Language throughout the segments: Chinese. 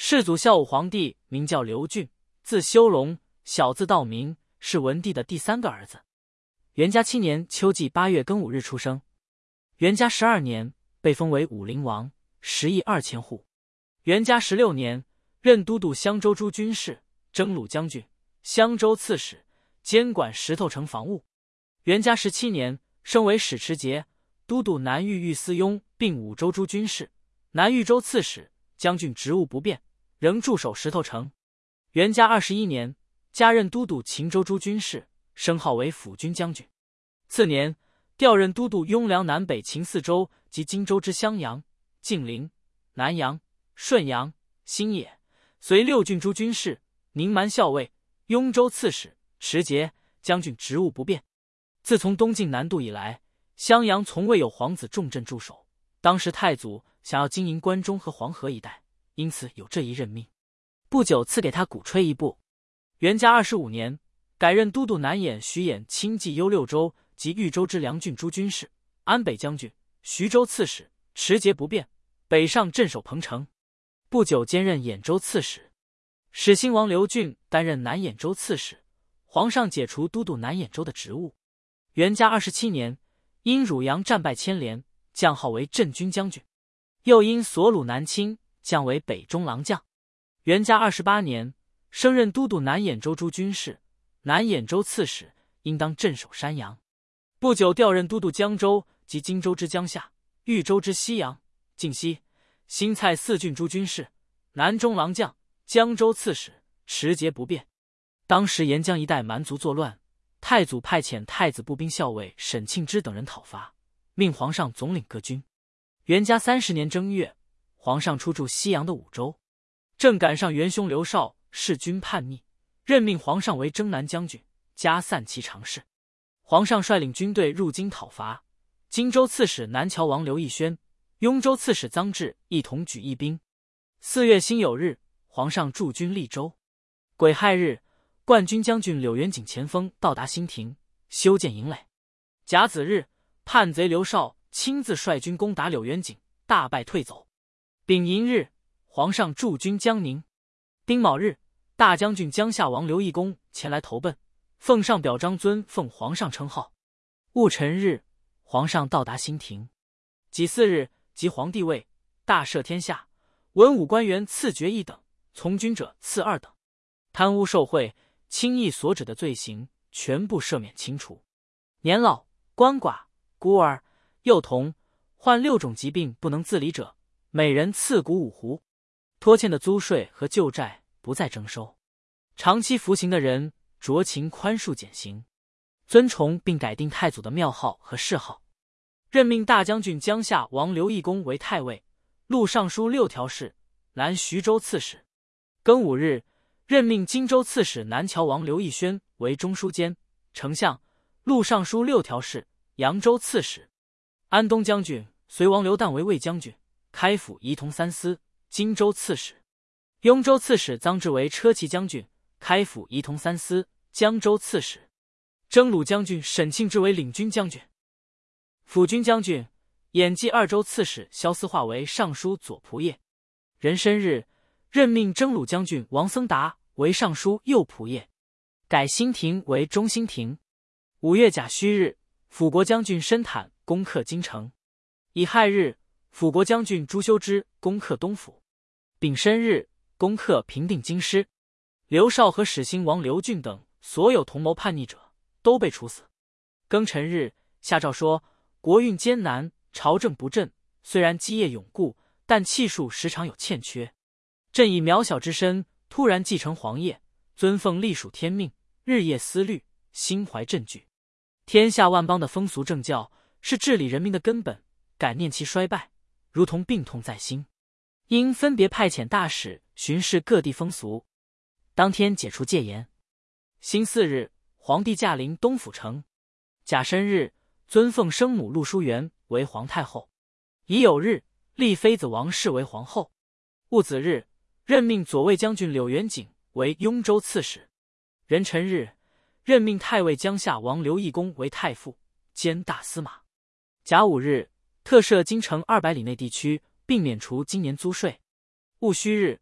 世祖孝武皇帝名叫刘俊，字修龙，小字道明，是文帝的第3个儿子。元嘉7年秋季8月庚午日出生。元嘉12年被封为武陵王，10亿2000户。元嘉16年任都督襄州诸军事、征虏将军、襄州刺史，监管石头城防务。元嘉17年升为使持节，都督南豫御司雍并5州诸军事、南豫州刺史，将军职务不变，仍驻守石头城。元嘉21年加任都督秦州诸军事，升号为辅军将军。次年调任都督雍凉南北秦4州及荆州之襄阳、晋陵、南阳、顺阳、新野，随6郡诸军事、宁蛮校尉、雍州刺史、持节，将军职务不变。自从东晋南渡以来，襄阳从未有皇子重镇驻守。当时太祖想要经营关中和黄河一带，因此有这一任命。不久赐给他鼓吹一部。元嘉25年改任都督南兖、徐兖、清冀幽6州及豫州之梁郡诸军事、安北将军、徐州刺史，持节不变，北上镇守彭城。不久兼任兖州刺史。始兴王刘俊担任南兖州刺史，皇上解除都督南兖州的职务。元嘉27年因汝阳战败牵连，降号为镇军将军，又因所虏南侵，降为北中郎将。元嘉28年升任都督南兖州诸军事、南兖州刺史，应当镇守山阳。不久调任都督江州及荆州之江夏、豫州之西阳、晋西、新蔡4郡诸军事、南中郎将、江州刺史，持节不变。当时沿江一带蛮族作乱，太祖派遣太子步兵校尉沈庆之等人讨伐，命皇上总领各军。元嘉30年正月，皇上出驻西阳的5州，正赶上元凶刘绍弑君叛逆，任命皇上为征南将军，加散骑常侍。皇上率领军队入京讨伐，荆州刺史南谯王刘义宣、雍州刺史臧质一同举义兵。4月辛酉日，皇上驻军利州。癸亥日，冠军将军柳元景前锋到达新亭，修建营垒。甲子日，叛贼刘绍亲自率军攻打柳元景，大败退走。丙寅日，皇上驻军江宁。丁卯日，大将军江夏王刘义公前来投奔，奉上表彰尊奉皇上称号。戊辰日，皇上到达新亭。己巳日，即皇帝位，大赦天下，文武官员赐爵1等，从军者赐2等。贪污受贿、轻易所指的罪行，全部赦免清除。年老、鳏寡、孤儿、幼童、患6种疾病不能自理者，每人赐谷5斛。拖欠的租税和旧债不再征收。长期服刑的人酌情宽恕减刑。尊崇并改定太祖的庙号和谥号。任命大将军江夏王刘义公为太尉，录尚书6条事，南徐州刺史。庚午日，任命荆州刺史南谯王刘义宣为中书监、丞相，录尚书6条事，扬州刺史。安东将军随王刘旦为卫将军，开府仪同3司，荆州刺史。雍州刺史臧质为车骑将军，开府仪同3司，江州刺史。征虏将军沈庆之为领军将军。辅军将军兖济2州刺史萧思化为尚书左仆射。壬申日，任命征虏将军王僧达为尚书右仆射，改新亭为中兴亭。5月甲戌日，辅国将军申坦攻克京城。乙亥日，辅国将军朱修之攻克东府。丙申日，攻克平定京师。刘绍和始兴王刘俊等所有同谋叛逆者都被处死。庚辰日，下诏说国运艰难，朝政不振，虽然基业永固，但气数时常有欠缺。朕以渺小之身突然继承皇业，尊奉隶属天命，日夜思虑，心怀震惧。天下万邦的风俗政教是治理人民的根本，感念其衰败，如同病痛在心，应分别派遣大使巡视各地风俗。当天解除戒严。辛巳日，皇帝驾临东府城。甲申日，尊奉生母陆淑媛为皇太后。乙酉日，立妃子王氏为皇后。戊子日，任命左卫将军柳元景为雍州刺史。壬辰日，任命太尉江夏王刘义公为太傅，兼大司马。甲午日，特赦京城200里内地区，并免除今年租税。戊戌日，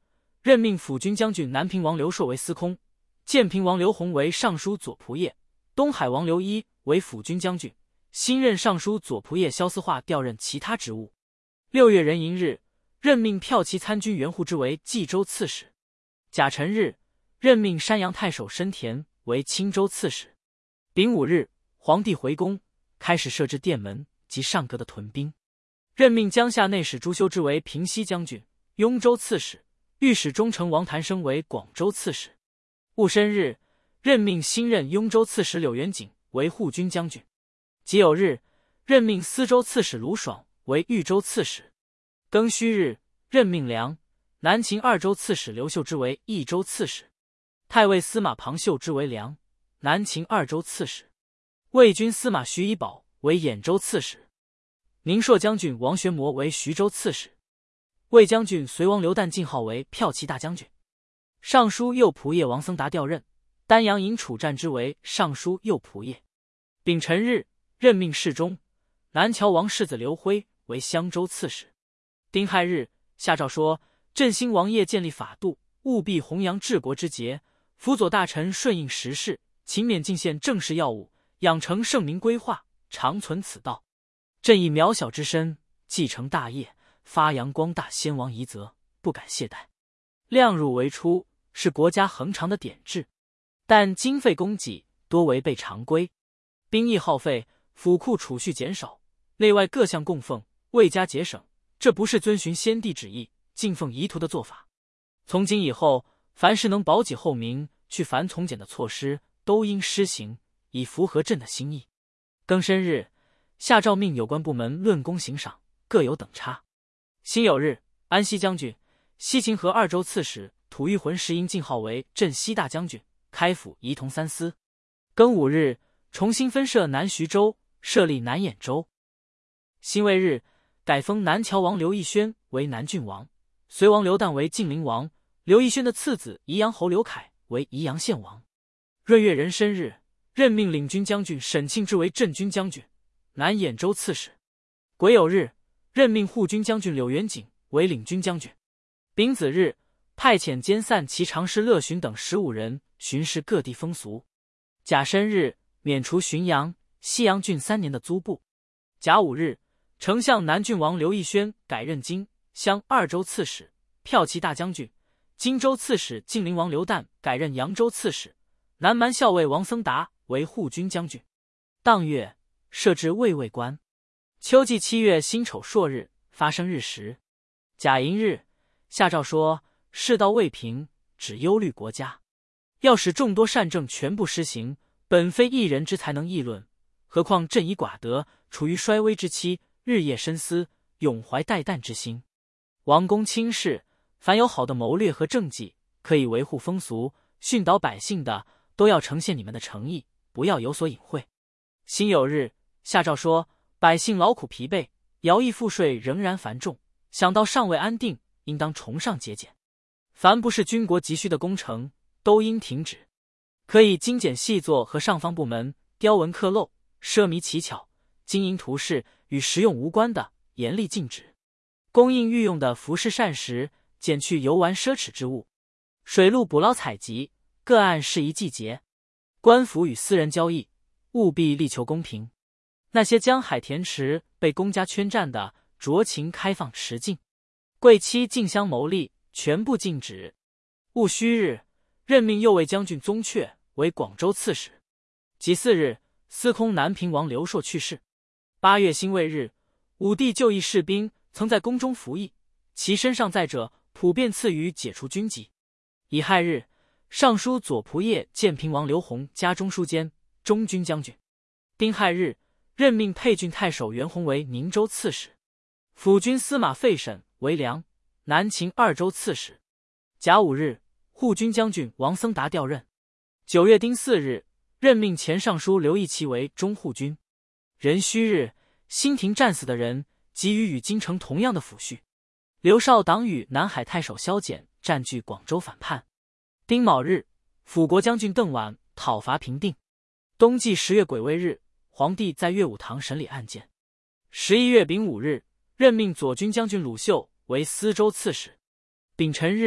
任命辅军将军南平王刘硕为司空，建平王刘弘为尚书左仆射，东海王刘一为辅军将军，新任尚书左仆射萧思化调任其他职务。6月壬寅日，任命骠骑参军袁护之为冀州刺史。甲辰日，任命山阳太守申田为青州刺史。丙午日，皇帝回宫，开始设置殿门及上阁的屯兵。任命江夏内史朱修之为平西将军、雍州刺史，御史中丞王谭生为广州刺史。戊申日，任命新任雍州刺史柳元景为护军将军。己酉日，任命司州刺史卢爽为豫州刺史。庚戌日，任命南秦2州刺史刘秀之为益州刺史。太尉司马庞秀之为南秦2州刺史。魏军司马徐以保为兖州刺史。宁朔将军王玄谟为徐州刺史。魏将军隋王刘旦进号为骠骑大将军。尚书右仆射王僧达调任，丹阳尹楚战之为尚书右仆射。丙辰日，任命侍中南谯王世子刘辉为襄州刺史。丁亥日，下诏说振兴王业建立法度，务必弘扬治国之节，辅佐大臣顺应时事，勤勉进献政事要务，养成圣明规划，长存此道。朕以渺小之身继承大业，发扬光大先王遗泽，不敢懈怠。量入为出，是国家恒常的典制，但经费供给多违背常规，兵役耗费，府库储蓄减少，内外各项供奉未加节省，这不是遵循先帝旨意、敬奉遗图的做法。从今以后，凡是能保己后民、去繁从简的措施，都应施行，以符合朕的心意。庚申日，下诏命有关部门论功行赏，各有等差。辛酉日，安西将军、西秦河2州刺史吐谷浑石英进号为镇西大将军，开府仪同3司。庚午日，重新分设南徐州，设立南兖州。辛未日，改封南谯王刘义宣为南郡王，隋王刘旦为晋陵王，刘义宣的次子宜阳侯刘凯为宜阳县王。闰月壬申日，任命领军将军沈庆之为镇军将军、南兖州刺史。癸酉日，任命护军将军柳元景为领军将军。丙子日，派遣兼散骑常侍乐巡等15人巡视各地风俗。甲申日，免除浔阳、西阳郡3年的租布。甲午日，丞相南郡王刘义宣改任荆、襄2州刺史、骠骑大将军；荆州刺史晋陵王刘旦改任扬州刺史，南蛮校尉王僧达为护军将军。当月，设置卫尉官。秋季7月辛丑朔日，发生日时。甲寅日，下诏说世道未平，只忧虑国家，要使众多善政全部施行，本非一人之才能议论，何况朕以寡德，处于衰微之期，日夜深思，永怀怠淡之心。王公轻视，凡有好的谋略和政绩，可以维护风俗、训导百姓的，都要呈现你们的诚意，不要有所隐晦。辛酉日，下诏说百姓劳苦疲惫，徭役赋税仍然繁重，想到尚未安定，应当崇尚节俭。凡不是军国急需的工程，都应停止。可以精简细作和上方部门雕文刻镂、奢靡奇巧、金银图饰与实用无关的，严厉禁止。供应御用的服饰膳食，减去游玩奢侈之物。水陆捕捞采集，各按适宜季节。官府与私人交易，务必力求公平。那些江海田池被公家圈占的，酌情开放池境。贵戚竞相谋利，全部禁止。戊戌日，任命右卫将军宗悫为广州刺史。己巳日，司空南平王刘硕去世。8月辛未日，武帝就义士兵曾在宫中服役，其身上在者，普遍赐予解除军籍。乙亥日，尚书左仆射建平王刘弘加中书监、中军将军。丁亥日，任命沛郡太守袁弘为宁州刺史，辅军司马费审为南秦2州刺史。甲午日，护军将军王僧达调任。9月丁巳日，任命前尚书刘义奇为中护军。壬戌日，新廷战死的人给予与京城同样的抚恤。刘少党与南海太守萧简占据广州反叛。丁卯日，辅国将军邓琬讨伐平定。冬季10月癸未日，皇帝在乐武堂审理案件。11月丙午日，任命左军将军鲁秀为司州刺史。丙辰日，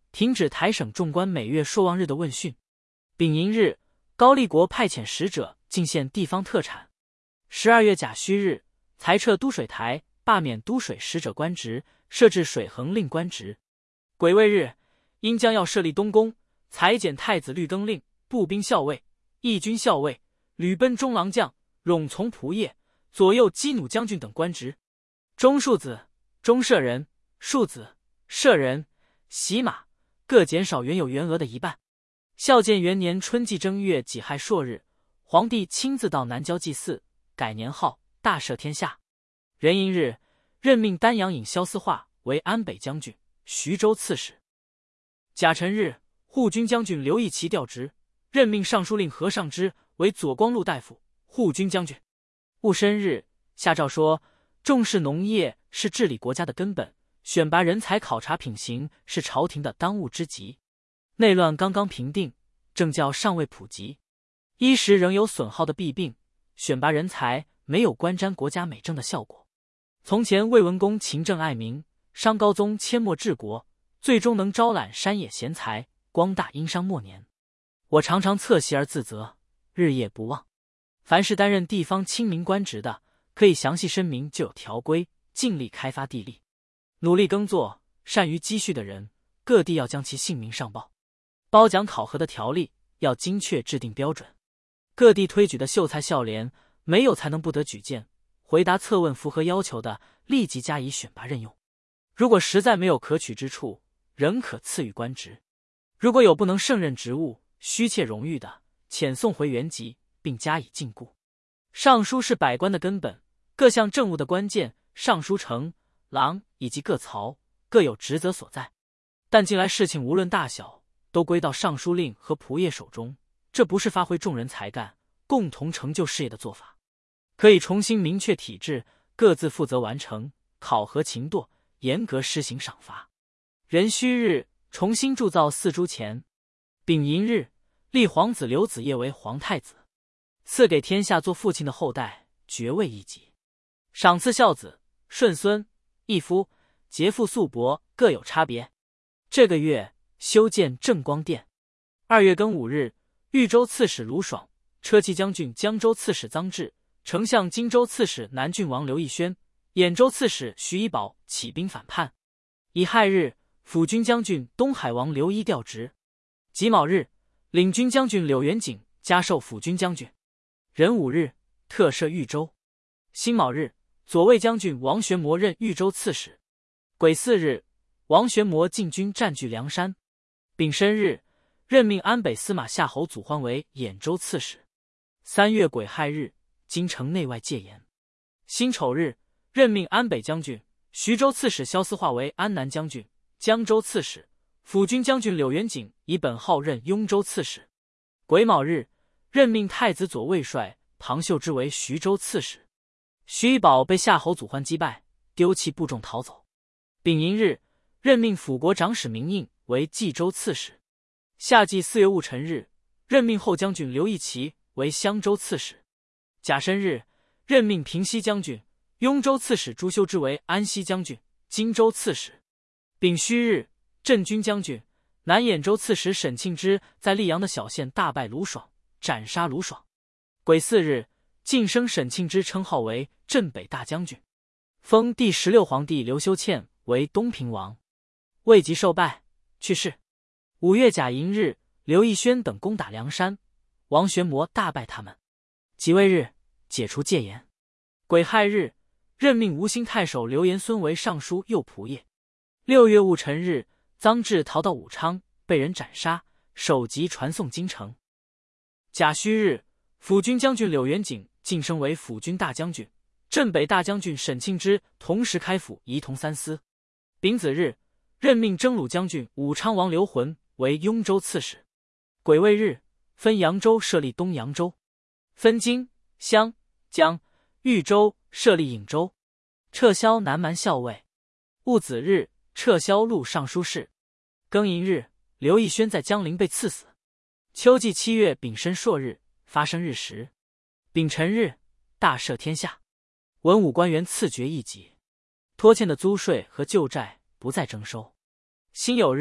停止台省众官每月朔望日的问讯。丙寅日，高丽国派遣使者进献地方特产。12月甲戌日，裁撤都水台，罢免都水使者官职，设置水衡令官职。癸未日，因将要设立东宫，裁减太子律更令、步兵校尉、义军校尉、吕奔中郎将、冗从仆射、左右击弩将军等官职。中庶子、中舍人、庶子、舍人、洗马各减少原有员额的一半。孝建元年春季正月己亥朔日，皇帝亲自到南郊祭祀，改年号，大赦天下。壬寅日，任命丹阳尹萧思化为安北将军、徐州刺史。甲辰日，护军将军刘义奇调职，任命尚书令何尚之为左光禄大夫、护军将军。戊申日，下诏说，重视农业是治理国家的根本，选拔人才、考察品行是朝廷的当务之急。内乱刚刚平定，政教尚未普及，衣食仍有损耗的弊病，选拔人才没有观瞻国家美政的效果。从前魏文公勤政爱民，商高宗阡陌治国，最终能招揽山野贤才，光大殷商末年。我常常侧席而自责，日夜不忘。凡是担任地方亲民官职的，可以详细申明就有条规，尽力开发地利。努力耕作、善于积蓄的人，各地要将其姓名上报。褒奖考核的条例要精确制定标准。各地推举的秀才孝廉，没有才能不得举荐，回答测问符合要求的，立即加以选拔任用。如果实在没有可取之处，仍可赐予官职。如果有不能胜任职务、虚窃荣誉的，遣送回原籍，并加以禁锢。尚书是百官的根本，各项政务的关键，尚书丞、郎以及各曹各有职责所在。但近来事情无论大小，都归到尚书令和仆射手中，这不是发挥众人才干、共同成就事业的做法。可以重新明确体制，各自负责完成，考核勤惰，严格施行赏罚。壬戌日，重新铸造四铢钱。丙寅日，立皇子刘子业为皇太子，赐给天下做父亲的后代爵位一级，赏赐孝子、顺孙、义夫、节妇、素伯各有差别。这个月修建正光殿。2月庚午日，豫州刺史卢爽、车骑将军江州刺史臧志、丞相荆州刺史南郡王刘义宣、兖州刺史徐一宝起兵反叛。乙亥日，辅军将军东海王刘一调职。己卯日，领军将军柳元景加授辅军将军。壬午日，特赦豫州。辛卯日，左卫将军王玄谟任豫州刺史。癸巳日，王玄谟进军占据梁山。丙申日，任命安北司马夏侯祖欢为兖州刺史。3月癸亥日，京城内外戒严。辛丑日，任命安北将军、徐州刺史萧思化为安南将军、江州刺史，辅军将军柳元景以本号任雍州刺史。癸卯日，任命太子左卫帅庞秀之为徐州刺史。徐一宝被夏侯祖欢击败，丢弃部众逃走。丙寅日，任命辅国长史明应为冀州刺史。夏季4月戊辰日，任命后将军刘义奇为襄州刺史。甲申日，任命平西将军、雍州刺史朱修之为安西将军、荆州刺史。丙戌日，镇军将军、南兖州刺史沈庆之在溧阳的小县大败卢爽，斩杀卢爽。癸巳日，晋升沈庆之称号为镇北大将军，封第16皇帝刘修倩为东平王，未及受拜，去世。5月甲寅日，刘义宣等攻打梁山，王玄谟大败他们。己未日，解除戒严。癸亥日，任命吴兴太守刘延孙为尚书右仆射。6月戊辰日，臧志逃到武昌，被人斩杀，首级传送京城。甲戌日，辅军将军柳元景晋升为辅军大将军，镇北大将军沈庆之同时开府仪同三司。丙子日，任命征虏将军武昌王刘浑为雍州刺史。癸未日，分扬州设立东扬州，分荆、襄、江、豫州设立颍州，撤销南蛮校尉。戊子日，撤销录尚书事。庚寅日，刘义宣在江陵被赐死。秋季7月丙申朔日，发生日食。丙辰日，大赦天下，文武官员赐爵一级，拖欠的租税和旧债不再征收。辛酉日，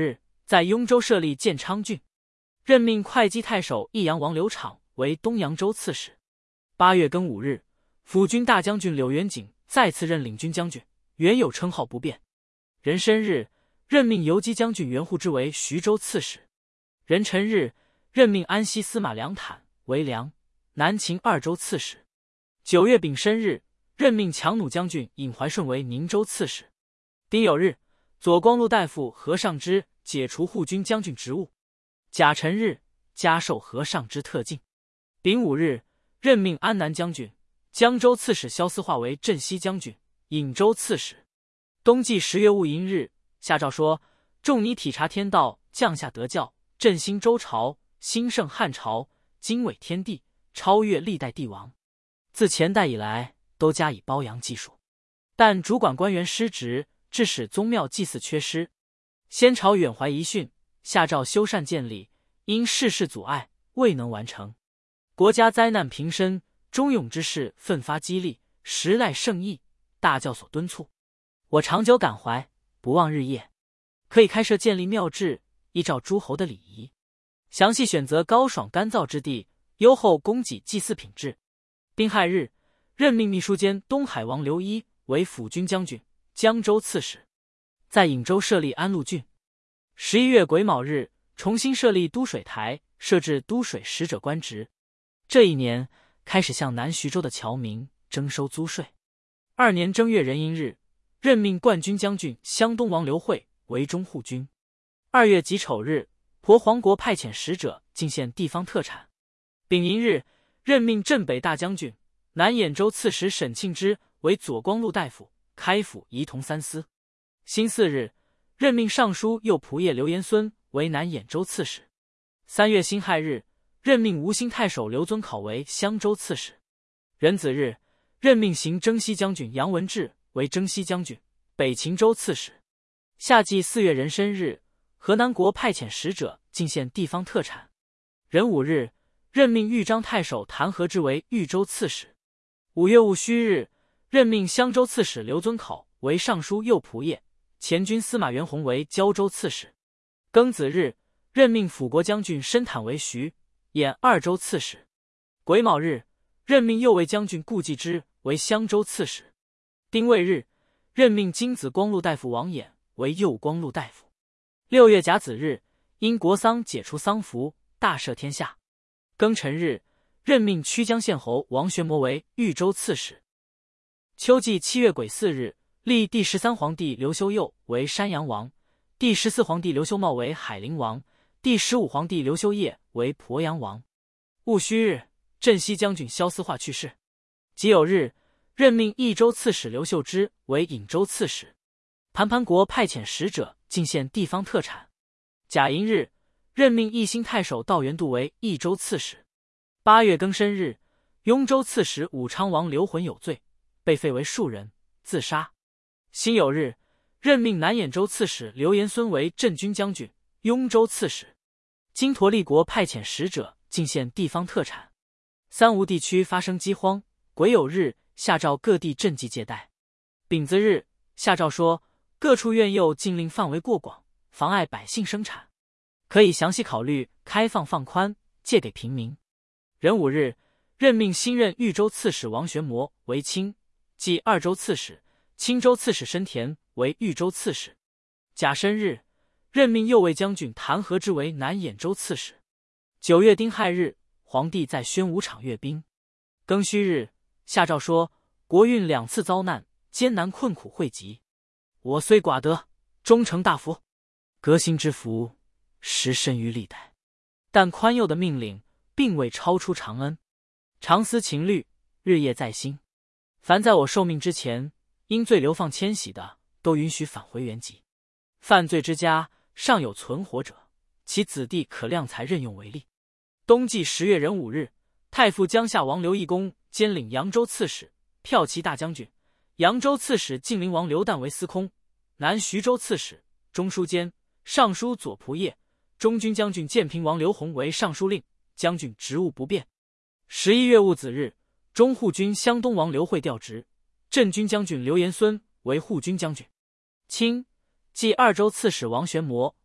在雍州设立建昌郡，任命会稽太守益阳王刘昶为东扬州刺史。8月庚午日，辅军大将军柳元景再次任领军将军，原有称号不变。壬申日，任命游击将军袁护之为徐州刺史。壬辰日，任命安西司马梁坦为梁、南秦2州刺史。9月丙申日，任命强弩将军尹怀顺为宁州刺史。丁酉日，左光禄大夫何尚之解除护军将军职务。甲辰日，加授何尚之特进。丙午日，任命安南将军、江州刺史萧思化为镇西将军、颍州刺史。冬季10月戊寅日，下诏说：仲尼体察天道，降下德教，振兴周朝，兴盛汉朝，经纬天地，超越历代帝王。自前代以来，都加以褒扬技术，但主管官员失职，致使宗庙祭祀缺失。先朝远怀遗训，下诏修缮建立，因世事阻碍，未能完成。国家灾难频生，忠勇之士奋发激励，时赖圣意，大教所敦促。我长久感怀，不忘日夜。可以开设建立庙制，依照诸侯的礼仪，详细选择高爽干燥之地，优厚供给祭祀品质。丁亥日，任命秘书监东海王刘一为辅军将军、江州刺史，在颍州设立安陆郡。11月癸卯日，重新设立都水台，设置都水使者官职。这一年开始向南徐州的侨民征收租税。2年正月壬寅日，任命冠军将军湘东王刘惠为中护军。2月己丑日，鄱黄国派遣使者进献地方特产。丙寅日，任命镇北大将军、南兖州刺史沈庆之为左光禄大夫，开府仪同三司。辛巳日，任命尚书右仆射刘延孙为南兖州刺史。3月辛亥日，任命吴兴太守刘遵考为襄州刺史。壬子日，任命行征西将军杨文志为征西将军、北秦州刺史。夏季4月壬申日，河南国派遣使者进献地方特产。壬午日，任命豫章太守谭和之为豫州刺史。5月戊戌日，任命襄州刺史刘遵考为尚书右仆射，前军司马袁弘为胶州刺史。庚子日，任命辅国将军申坦为徐、兖2州刺史。癸卯日，任命右卫将军顾继之为襄州刺史。丁未日，任命金子光禄大夫王衍为右光禄大夫。6月甲子日，因国丧解除丧服，大赦天下。庚辰日，任命曲江县侯王玄谟为豫州刺史。秋季7月癸巳日，立第13皇帝刘修佑为山阳王，第14皇帝刘修茂为海陵王，第15皇帝刘修业为鄱阳王。戊戌日，镇西将军萧思化去世。己酉日，任命益州刺史刘秀之为颍州刺史。盘国派遣使者进献地方特产。甲寅日，任命义兴太守道元度为益州刺史。8月庚申日，雍州刺史武昌王刘浑有罪，被废为庶人，自杀。辛酉日，任命南兖州刺史刘延孙为镇军将军、雍州刺史。金陀利国派遣使者进献地方特产。三吴地区发生饥荒，癸酉日，下诏各地赈济借贷。丙子日，下诏说各处院囿禁令范围过广，妨碍百姓生产，可以详细考虑开放放宽，借给平民。壬午日，任命新任豫州刺史王玄谟为卿，即2州刺史，青州刺史申田为豫州刺史。甲申日，任命右卫将军谭和之为南兖州刺史。9月丁亥日，皇帝在宣武场阅兵。庚戌日，下诏说国运2次遭难，艰难困苦汇集。我虽寡德，终成大福。革新之福，实深于历代，但宽宥的命令并未超出常恩。常思情虑，日夜在心。凡在我受命之前因罪流放迁徙的，都允许返回原籍。犯罪之家尚有存活者，其子弟可量才任用为例。冬季10月壬午日，太傅江夏王刘义公兼领扬州刺史、骠骑大将军，扬州刺史晋陵王刘旦为司空，南徐州刺史、中书监、尚书左仆射、中军将军建平王刘弘为尚书令，将军职务不变。11月戊子日，中护军湘东王刘惠调职，镇军将军刘延孙为护军将军。清，即2州刺史王玄谟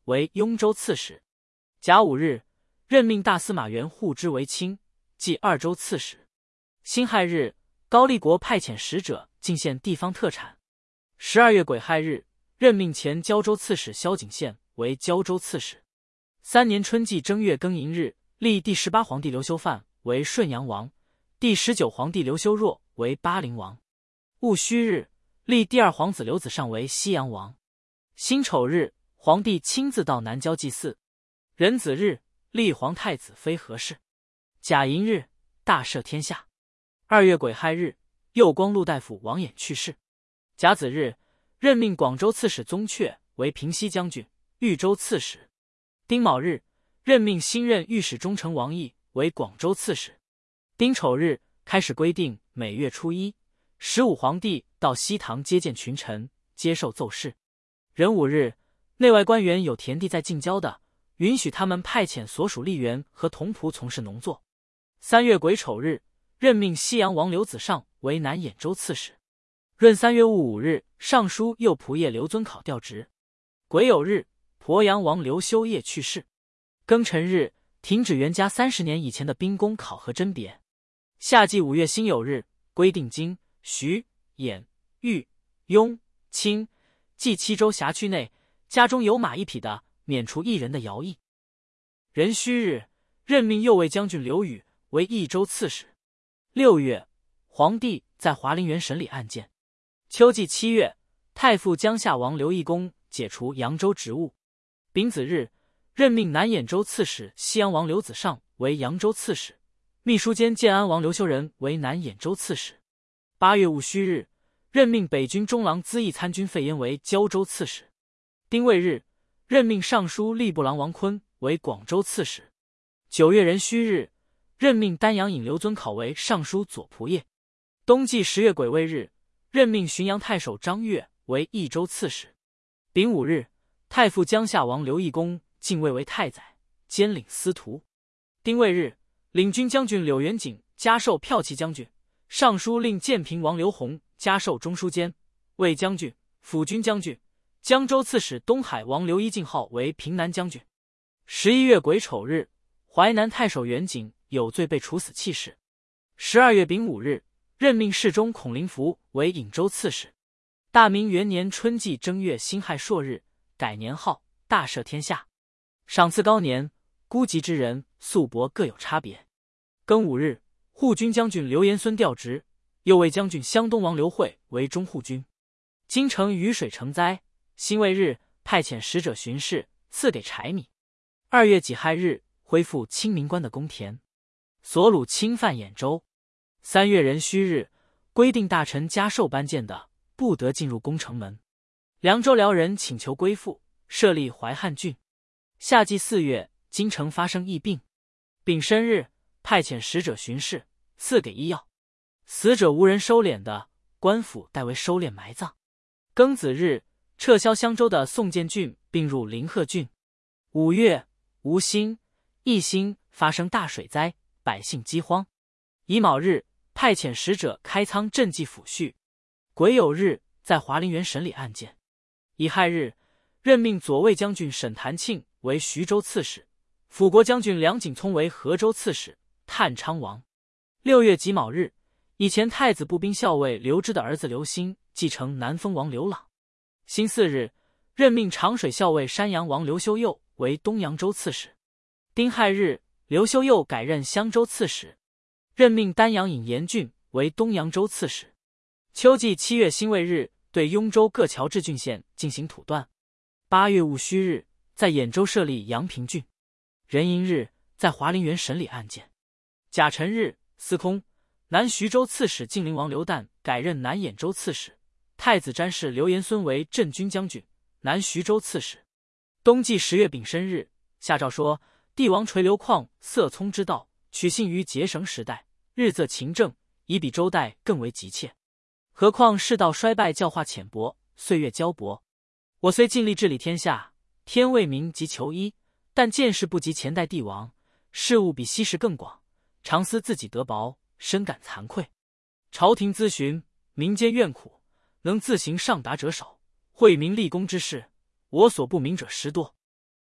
为雍州刺史。甲午日，任命大司马元护之为卿，即二州刺史。辛亥日，高丽国派遣使者进献地方特产。12月癸亥日，任命前胶州刺史萧景宪为胶州刺史。3年春季正月庚寅日，立第18皇帝刘修范为顺阳王，第19皇帝刘修若为巴陵王。戊戌日，立第2皇子刘子尚为西阳王。辛丑日，皇帝亲自到南郊祭祀。壬子日，立皇太子妃何氏。甲寅日，大赦天下。2月癸亥日，右光禄大夫王衍去世。甲子日，任命广州刺史宗悫为平西将军、豫州刺史。丁卯日，任命新任御史中丞王毅为广州刺史。丁丑日，开始规定每月初一，15皇帝到西堂接见群臣，接受奏事。壬午日，内外官员有田地在近郊的，允许他们派遣所属吏员和童仆从事农作。3月癸丑日，任命西阳王刘子尚为南兖州刺史。闰3月戊午日，尚书右仆射刘遵考调职。癸酉日，鄱阳王刘修业去世。庚辰日，停止元嘉30年以前的兵功考核甄别。夏季5月辛酉日，规定京、徐、兖、豫、雍、青冀7州辖区内，家中有马1匹的，免除1人的徭役。壬戌日，任命右卫将军刘宇为益州刺史。6月，皇帝在华林园审理案件。秋季7月，太傅江夏王刘义公解除扬州职务。丙子日，任命南兖州刺史西阳王刘子尚为扬州刺史，秘书监建安王刘修仁为南兖州刺史。8月戊戌日，任命北军中郎资议参军费延为胶州刺史。丁未日，任命尚书吏部郎王坤为广州刺史。9月壬戌日，任命丹阳尹刘遵考为尚书左仆射。冬季10月癸未日，任命浔阳太守张悦为益州刺史。丙午日，太傅江夏王刘义公进位为太宰，兼领司徒。丁未日，领军将军柳元景加授骠骑将军，尚书令建平王刘弘加授中书监、卫将军、辅军将军，江州刺史东海王刘一进号为平南将军。11月癸丑日，淮南太守元景有罪被处死弃市。12月丙午日，任命侍中孔林福为颍州刺史。大明元年春季正月辛亥朔日，改年号，大赦天下。赏赐高年，孤籍之人素帛各有差别。庚午日，护军将军刘延孙调职，右卫将军湘东王刘慧为中护军。京城雨水成灾，辛未日，派遣使者巡视，赐给柴米。2月己亥日，恢复清明关的公田。所虏侵犯兖州。3月壬戌日，规定大臣加授班谏的，不得进入宫城门。凉州辽人请求归附，设立淮汉郡。夏季4月，京城发生疫病。丙申日，派遣使者巡视，赐给医药。死者无人收敛的，官府代为收敛埋葬。庚子日，撤销襄州的宋建郡，并入临贺郡。5月，吴兴、义兴发生大水灾，百姓饥荒。乙卯日，派遣使者开仓赈济抚恤。癸酉日，在华林园审理案件。乙亥日，任命左卫将军沈谭庆为徐州刺史，辅国将军梁景聪为河州刺史，探昌王。6月己卯日，以前太子步兵校尉刘芝的儿子刘兴继承南丰王刘朗。辛巳日，任命长水校尉山阳王刘修佑为东扬州刺史。丁亥日，刘修佑改任襄州刺史，任命丹阳尹严俊为东扬州刺史。秋季7月辛未日，对雍州各侨治郡县进行土断。8月戊戌日，在兖州设立阳平郡。壬寅日，在华林园审理案件。甲辰日，司空、南徐州刺史晋陵王刘旦改任南兖州刺史，太子詹事刘延孙为镇军将军、南徐州刺史。冬季10月丙申日，下诏说帝王垂流旷色聪之道，取信于节省时代，日则勤政，以比周代更为急切。何况世道衰败，教化浅薄，岁月交薄。我虽尽力治理天下，天为民及求医，但见识不及前代帝王，事务比昔时更广，常思自己德薄，深感惭愧。朝廷咨询，民间怨苦，能自行上达者少，惠民立功之事，我所不明者实多。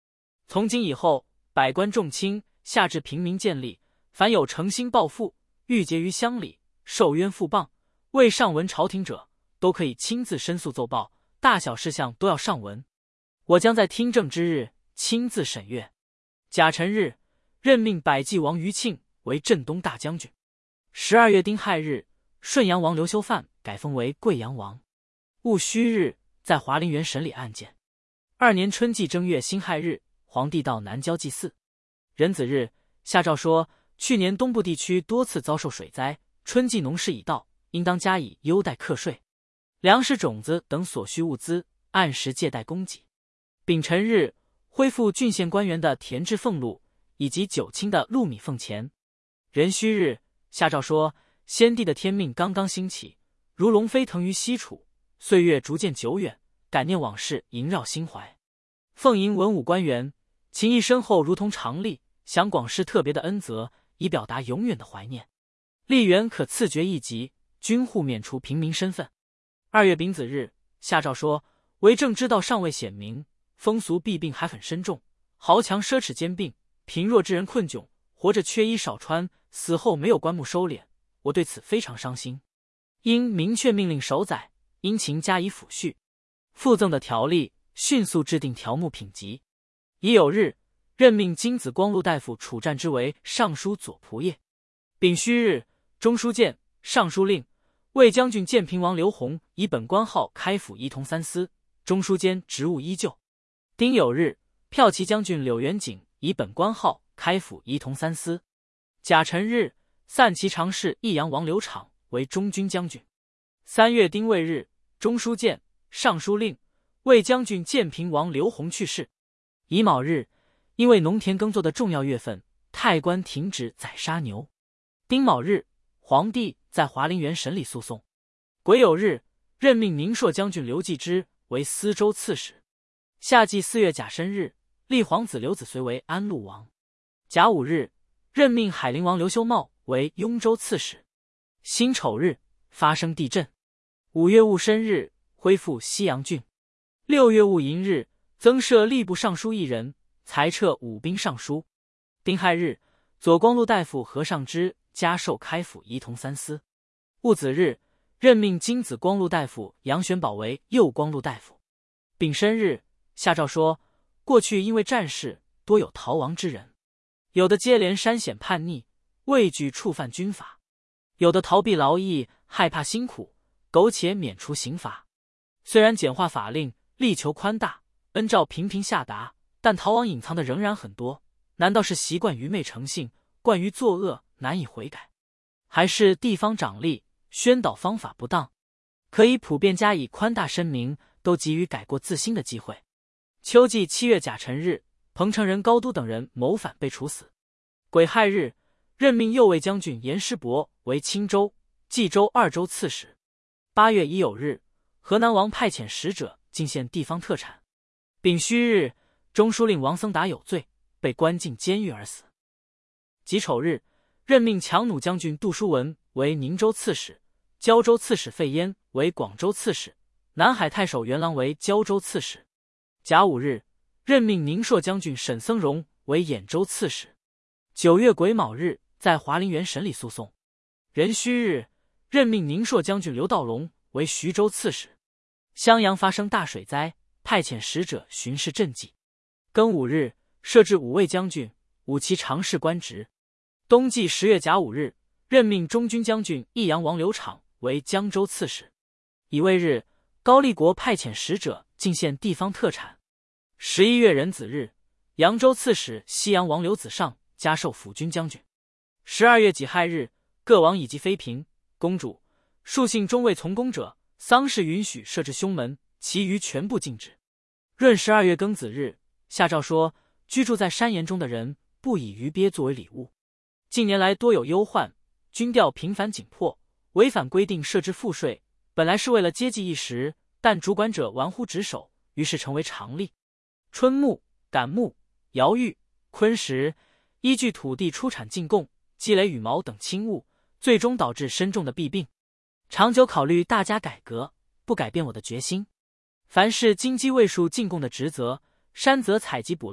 从今以后，百官重卿，下至平民建立，凡有诚心抱负，欲结于乡里，受冤负谤，未上闻朝廷者，都可以亲自申诉奏报，大小事项都要上闻。我将在听政之日亲自审阅。甲辰日，任命百济王余庆为镇东大将军。12月丁亥日，顺阳王刘修范改封为贵阳王。戊戌日，在华林园审理案件。2年春季正月辛亥日，皇帝到南郊祭祀。壬子日，下诏说，去年东部地区多次遭受水灾，春季农事已到，应当加以优待课税，粮食、种子等所需物资按时借贷供给。丙辰日，恢复郡县官员的田制俸禄以及九卿的禄米俸钱。壬戌日，下诏说，先帝的天命刚刚兴起，如龙飞腾于西楚，岁月逐渐久远，感念往事萦绕心怀。奉迎文武官员，情谊深厚，如同常例，想广施特别的恩泽，以表达永远的怀念。吏员可赐爵一级，军户免除平民身份。2月丙子日，下诏说，为政之道尚未显明，风俗弊病还很深重，豪强奢侈兼并，贫弱之人困窘，活着缺衣少穿，死后没有棺木收敛，我对此非常伤心，应明确命令守宰，殷勤加以抚恤。附赠的条例迅速制定条目品级。乙酉日，任命金子光禄大夫处战之为尚书左仆射。丙戌日，中书监、尚书令、卫将军建平王刘弘以本官号开府仪同三司，中书监职务依旧。丁酉日，骠骑将军柳元景以本官号开府仪同三司。甲辰日，散骑常侍益阳王刘昶为中军将军。3月丁未日，中书监、尚书令、卫将军建平王刘弘去世。乙卯日，因为农田耕作的重要月份，太官停止宰杀牛。丁卯日，皇帝在华林园审理诉讼。癸酉日，任命宁朔将军刘继之为司州刺史。夏季4月甲申日，立皇子刘子绥为安陆王。甲午日，任命海陵王刘修茂为雍州刺史。辛丑日，发生地震。5月戊申日，恢复西阳郡。6月戊寅日，增设吏部尚书1人，裁撤武兵尚书。丁亥日，左光禄大夫何尚之加授开府仪同三司。戊子日，任命金子光禄大夫杨玄宝为右光禄大夫。丙申日，下诏说，过去因为战事多有逃亡之人，有的接连山险叛逆，畏惧触犯军法，有的逃避劳役，害怕辛苦，苟且免除刑罚。虽然简化法令，力求宽大，恩诏频频下达，但逃亡隐藏的仍然很多。难道是习惯愚昧成性，惯于作恶，难以悔改，还是地方长吏宣导方法不当？可以普遍加以宽大申明，都给予改过自新的机会。秋季7月甲辰日，彭城人高都等人谋反被处死。癸亥日，任命右卫将军严师伯为青州、冀州2州刺史。8月乙酉日，河南王派遣使者进献地方特产。丙戌日，中书令王僧达有罪，被关进监狱而死。己丑日，任命强弩将军杜书文为宁州刺史，胶州刺史费焉为广州刺史，南海太守袁郎为胶州刺史。甲午日，任命宁朔将军沈僧荣为兖州刺史。9月癸卯日，在华林园审理诉讼。壬戌日，任命宁朔将军刘道隆为徐州刺史。襄阳发生大水灾，派遣使者巡视赈济。庚午日，设置五位将军、五骑常侍官职。冬季10月甲午日，任命中军将军益阳王刘昶为江州刺史。乙未日，高丽国派遣使者进献地方特产。11月壬子日，扬州刺史西阳王刘子尚加授辅军将军。12月己亥日，各王以及妃嫔、公主、庶姓中尉从公者，丧事允许设置胸门，其余全部禁止。闰12月庚子日，下诏说，居住在山岩中的人不以鱼鳖作为礼物。近年来多有忧患，军调频繁紧迫，违反规定设置赋税，本来是为了接济一时，但主管者玩忽职守，于是成为常例。春木、感木、瑶玉、昆石依据土地出产进贡，积累羽毛等轻物，最终导致深重的弊病。长久考虑大家改革，不改变我的决心。凡是金鸡卫戍进贡的职责，山泽采集捕捞，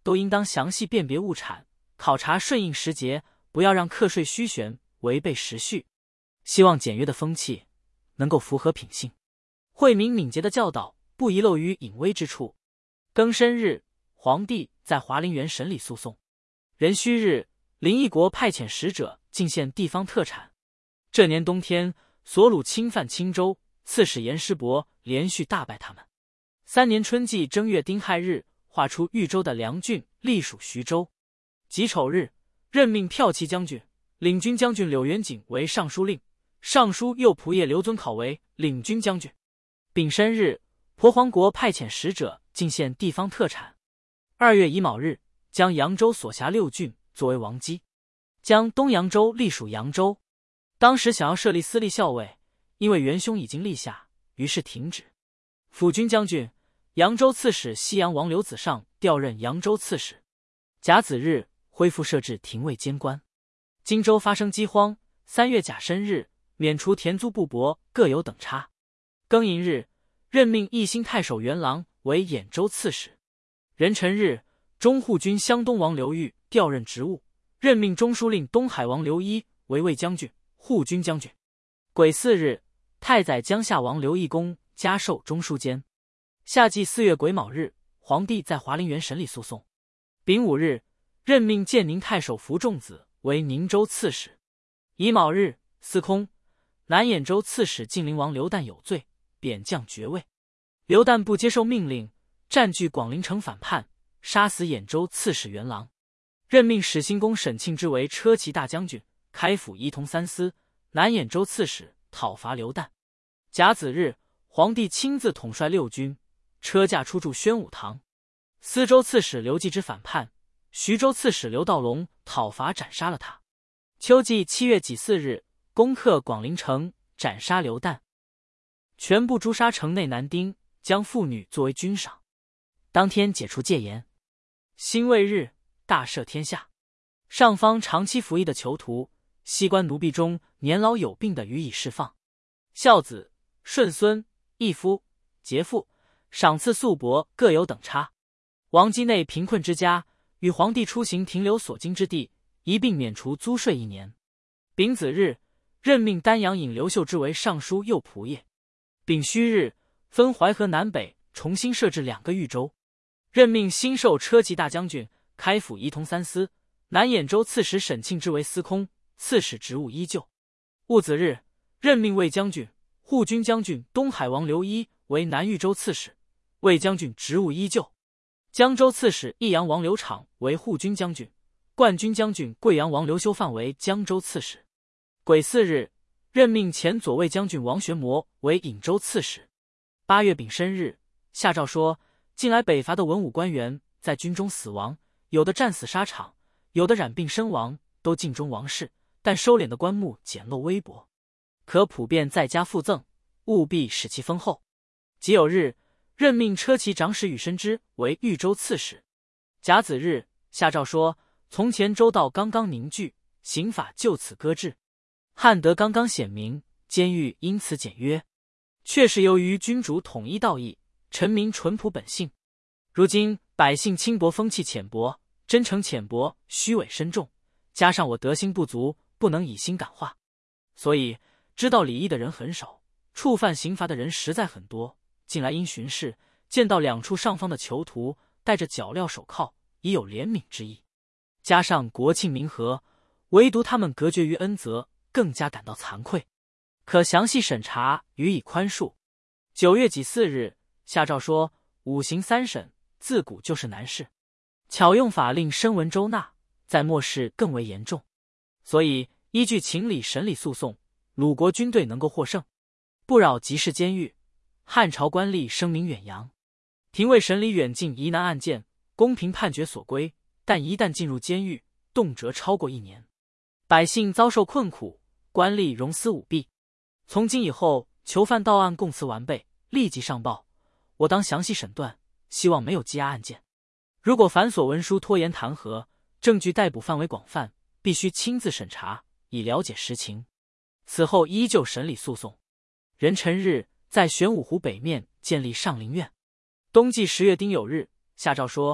都应当详细辨别物产，考察顺应时节，不要让课税虚悬，违背时序。希望简约的风气能够符合品性。惠民敏捷的教导不遗漏于隐微之处。庚申日，皇帝在华林园审理诉讼。壬戌日，林义国派遣使者进献地方特产。这年冬天，索虏侵犯青州，刺史严师伯连续大败他们。3年春季正月丁亥日，划出豫州的梁郡隶属徐州。己丑日，任命骠骑将军、领军将军柳元景为尚书令，尚书右仆射刘遵考为领军将军。丙申日，婆黄国派遣使者进献地方特产。2月乙卯日，将扬州所辖6郡作为王畿，将东扬州隶属扬州。当时想要设立司隶校尉，因为元凶已经立下，于是停止。辅军将军、扬州刺史西阳王刘子尚调任扬州刺史。甲子日，恢复设置廷尉监官。荆州发生饥荒，3月甲申日，免除田租布帛，各有等差。庚寅日，任命义兴太守元郎为兖州刺史。壬辰日，中护军湘东王刘裕调任职务，任命中书令东海王刘一为卫将军、护军将军。癸巳日，太宰江夏王刘义公加授中书监。夏季4月癸卯日，皇帝在华林园审理诉讼。丙午日，任命建宁太守符仲子为宁州刺史。乙卯日，司空、南兖州刺史晋陵王刘旦有罪，贬降爵位。刘旦不接受命令，占据广陵城反叛，杀死兖州刺史元郎。任命始兴公沈庆之为车骑大将军，开府仪同三司，南兖州刺史，讨伐刘旦。甲子日，皇帝亲自统帅6军，车驾出驻宣武堂。司州刺史刘继之反叛，徐州刺史刘道龙讨伐斩杀了他。秋季7月己巳日，攻克广陵城，斩杀刘旦。全部诛杀城内男丁，将妇女作为军赏。当天解除戒严。辛未日，大赦天下。上方长期服役的囚徒、西关奴婢中年老有病的予以释放。孝子、顺孙、义夫、节妇赏赐素帛各有等差。王畿内贫困之家，与皇帝出行停留所经之地，一并免除租税1年。丙子日，任命丹阳尹刘秀之为尚书右仆射。丙戌日，分淮河南北重新设置2个豫州，任命新授车骑大将军，开府仪同三司，南兖州刺史沈庆之为司空，刺史职务依旧。戊子日，任命卫将军、护军将军东海王刘一为南豫州刺史，卫将军职务依旧。江州刺史益阳王刘昶为护军将军，冠军将军贵阳王刘修范为江州刺史。癸巳日，任命前左卫将军王玄谟为颍州刺史。8月丙申日，下诏说，近来北伐的文武官员在军中死亡，有的战死沙场，有的染病身亡，都尽忠王室，但收敛的官目简陋微薄，可普遍在家附赠，务必使其丰厚。己酉日，任命车骑长史宇申之为豫州刺史。甲子日，下诏说，从前州道刚刚凝聚，刑法就此搁置。汉德刚刚显明，监狱因此简约，确是由于君主统一道义，臣民淳朴本性。如今百姓轻薄，风气浅薄，真诚浅薄，虚伪深重，加上我德行不足，不能以心感化，所以知道礼义的人很少，触犯刑罚的人实在很多。近来因巡视，见到2处上方的囚徒戴着脚镣手铐，已有怜悯之意。加上国庆民和，唯独他们隔绝于恩泽，更加感到惭愧，可详细审查，予以宽恕。9月己巳日，下诏说，五刑3审自古就是难事，巧用法令声闻周纳，在末世更为严重，所以依据情理审理诉讼，鲁国军队能够获胜，不扰即市监狱。汉朝官吏声名远扬，廷尉审理远近疑难案件，公平判决所归，但一旦进入监狱，动辄超过1年，百姓遭受困苦，官吏荣私舞弊。从今以后，囚犯到案供词完备，立即上报，我当详细审断，希望没有积压案件。如果繁琐文书拖延弹劾，证据逮捕范围广泛，必须亲自审查，以了解实情。此后依旧审理诉讼。壬辰日，在玄武湖北面建立上林苑。冬季10月丁酉日，下诏说，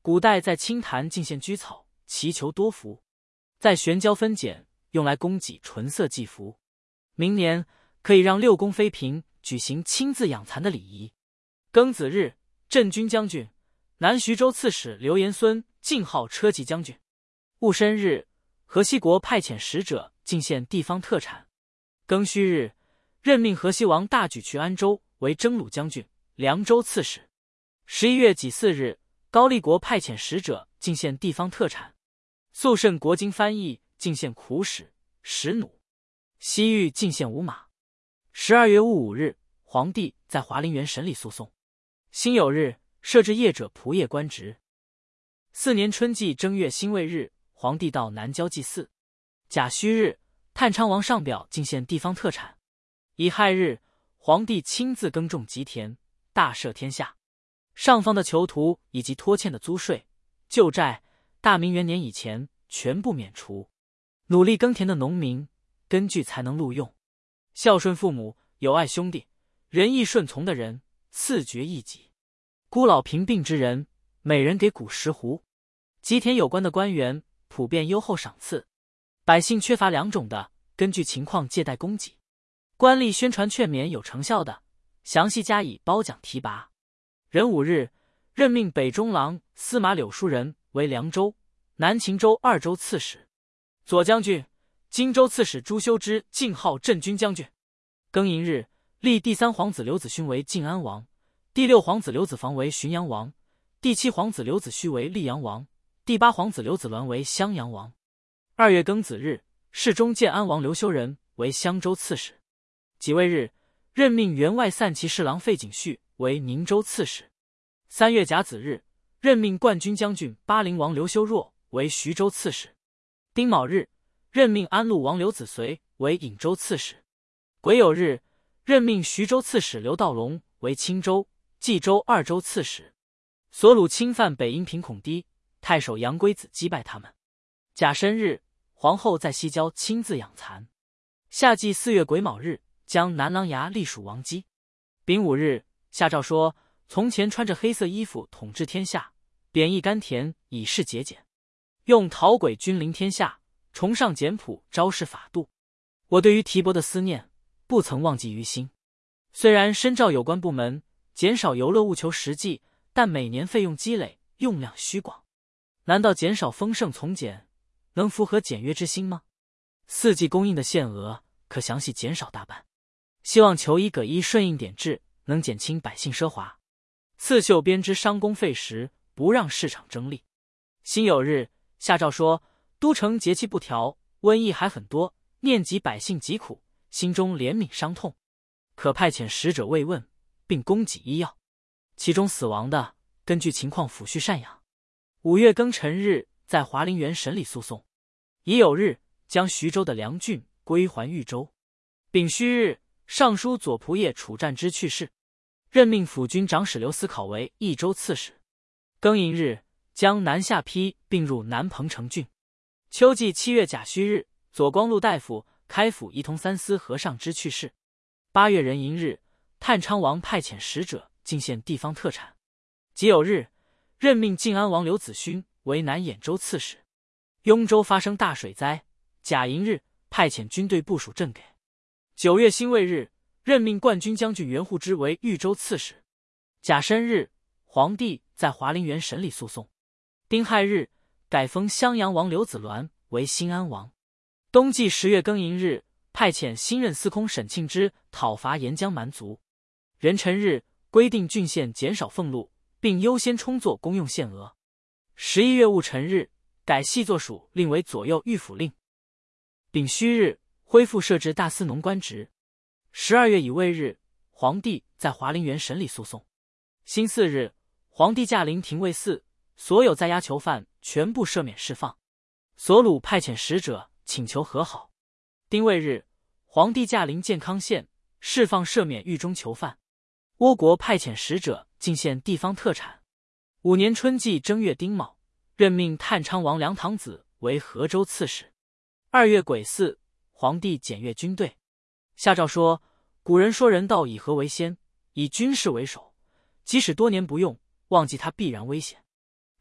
古代在清潭进献居草，祈求多福，在悬胶分拣，用来供给纯色祭服。明年可以让6宫妃嫔举行亲自养蚕的礼仪。庚子日，镇军将军、南徐州刺史刘延孙进号车骑将军。戊申日，河西国派遣使者进献地方特产。庚戌日，任命河西王大举去安州为征虏将军、凉州刺史。11月己巳日，高丽国派遣使者进献地方特产。肃慎国经翻译进献苦使、石弩。西域进献五马。12月戊午日，皇帝在华林园审理诉讼。辛酉日，设置业者仆业官职。4年春季正月辛未日，皇帝到南郊祭祀。甲戌日，探昌王上表进献地方特产。乙亥日，皇帝亲自耕种吉田，大赦天下。上方的囚徒以及拖欠的租税、旧债，大明元年以前全部免除。努力耕田的农民根据才能录用。孝顺父母，友爱兄弟，仁义顺从的人赐爵一级。孤老贫病之人，每人给谷10斛。吉田有关的官员普遍优厚赏赐。百姓缺乏2种的，根据情况借贷供给。官吏宣传劝勉有成效的，详细加以褒奖提拔。壬午日，任命北中郎司马柳书人为凉州、南秦州2州刺史。左将军、荆州刺史朱修之进号镇军将军。庚寅日，立第3皇子刘子勋为晋安王，第6皇子刘子房为浔阳王，第7皇子刘子胥为溧阳王，第8皇子刘子鸾为襄阳王。2月庚子日，世中建安王刘修仁为襄州刺史。己未日，任命员外散骑侍郎费景绪为宁州刺史。3月甲子日，任命冠军将军巴陵王刘修若为徐州刺史。丁卯日，任命安陆王刘子随为颍州刺史。癸酉日，任命徐州刺史刘道隆为青州、冀州2州刺史。所虏侵犯北阴平孔堤，太守杨龟子击败他们。甲申日，皇后在西郊亲自养蚕。夏季4月癸卯日，将南琅琊隶属王姬。丙午日，下诏说，从前穿着黑色衣服统治天下，贬抑甘田以示节俭，用讨鬼君临天下，崇尚简朴，昭示法度。我对于提拨的思念，不曾忘记于心。虽然深照有关部门，减少游乐务求实际，但每年费用积累，用量虚广。难道减少丰盛从简，能符合简约之心吗？4季供应的限额可详细减少大半。希望求一葛一顺应点制，能减轻百姓奢华。刺绣编织商工费时，不让市场争利。辛酉日，下诏说，都城节气不调，瘟疫还很多，念及百姓疾苦，心中怜悯伤痛，可派遣使者慰问，并供给医药。其中死亡的，根据情况抚恤赡养。5月庚辰日，在华林园审理诉讼。乙酉日，将徐州的梁郡归还豫州。丙戌日，尚书左仆射楚战之去世，任命辅军长史刘思考为益州刺史。庚寅日，将南下邳并入南彭城郡。秋季7月甲戌日，左光禄大夫、开府仪同三司和尚之去世。8月壬寅日，探昌王派遣使者进献地方特产。己酉日，任命晋安王刘子勋为南兖州刺史。雍州发生大水灾，甲寅日，派遣军队部署赈给。9月辛未日，任命冠军将军袁护之为豫州刺史。甲申日，皇帝在华林园审理诉讼。丁亥日，改封襄阳王刘子鸾为新安王。冬季10月庚寅日，派遣新任司空沈庆之讨伐沿江蛮族。壬辰日，规定郡县减少俸禄，并优先充作公用限额。11月戊辰日，改细作署令为左右御府令。丙戌日，恢复设置大司农官职。12月乙未日，皇帝在华林园审理诉讼。辛巳日，皇帝驾临廷尉寺，所有在押囚犯全部赦免释放。所虏派遣使者请求和好。丁未日，皇帝驾临建康县，释放赦免狱中囚犯。倭国派遣使者进献地方特产。5年春季正月丁卯，任命探昌王梁唐子为河州刺史。2月癸巳，皇帝检阅军队，下诏说，古人说人道以和为先，以军事为首，即使多年不用，忘记他必然危险。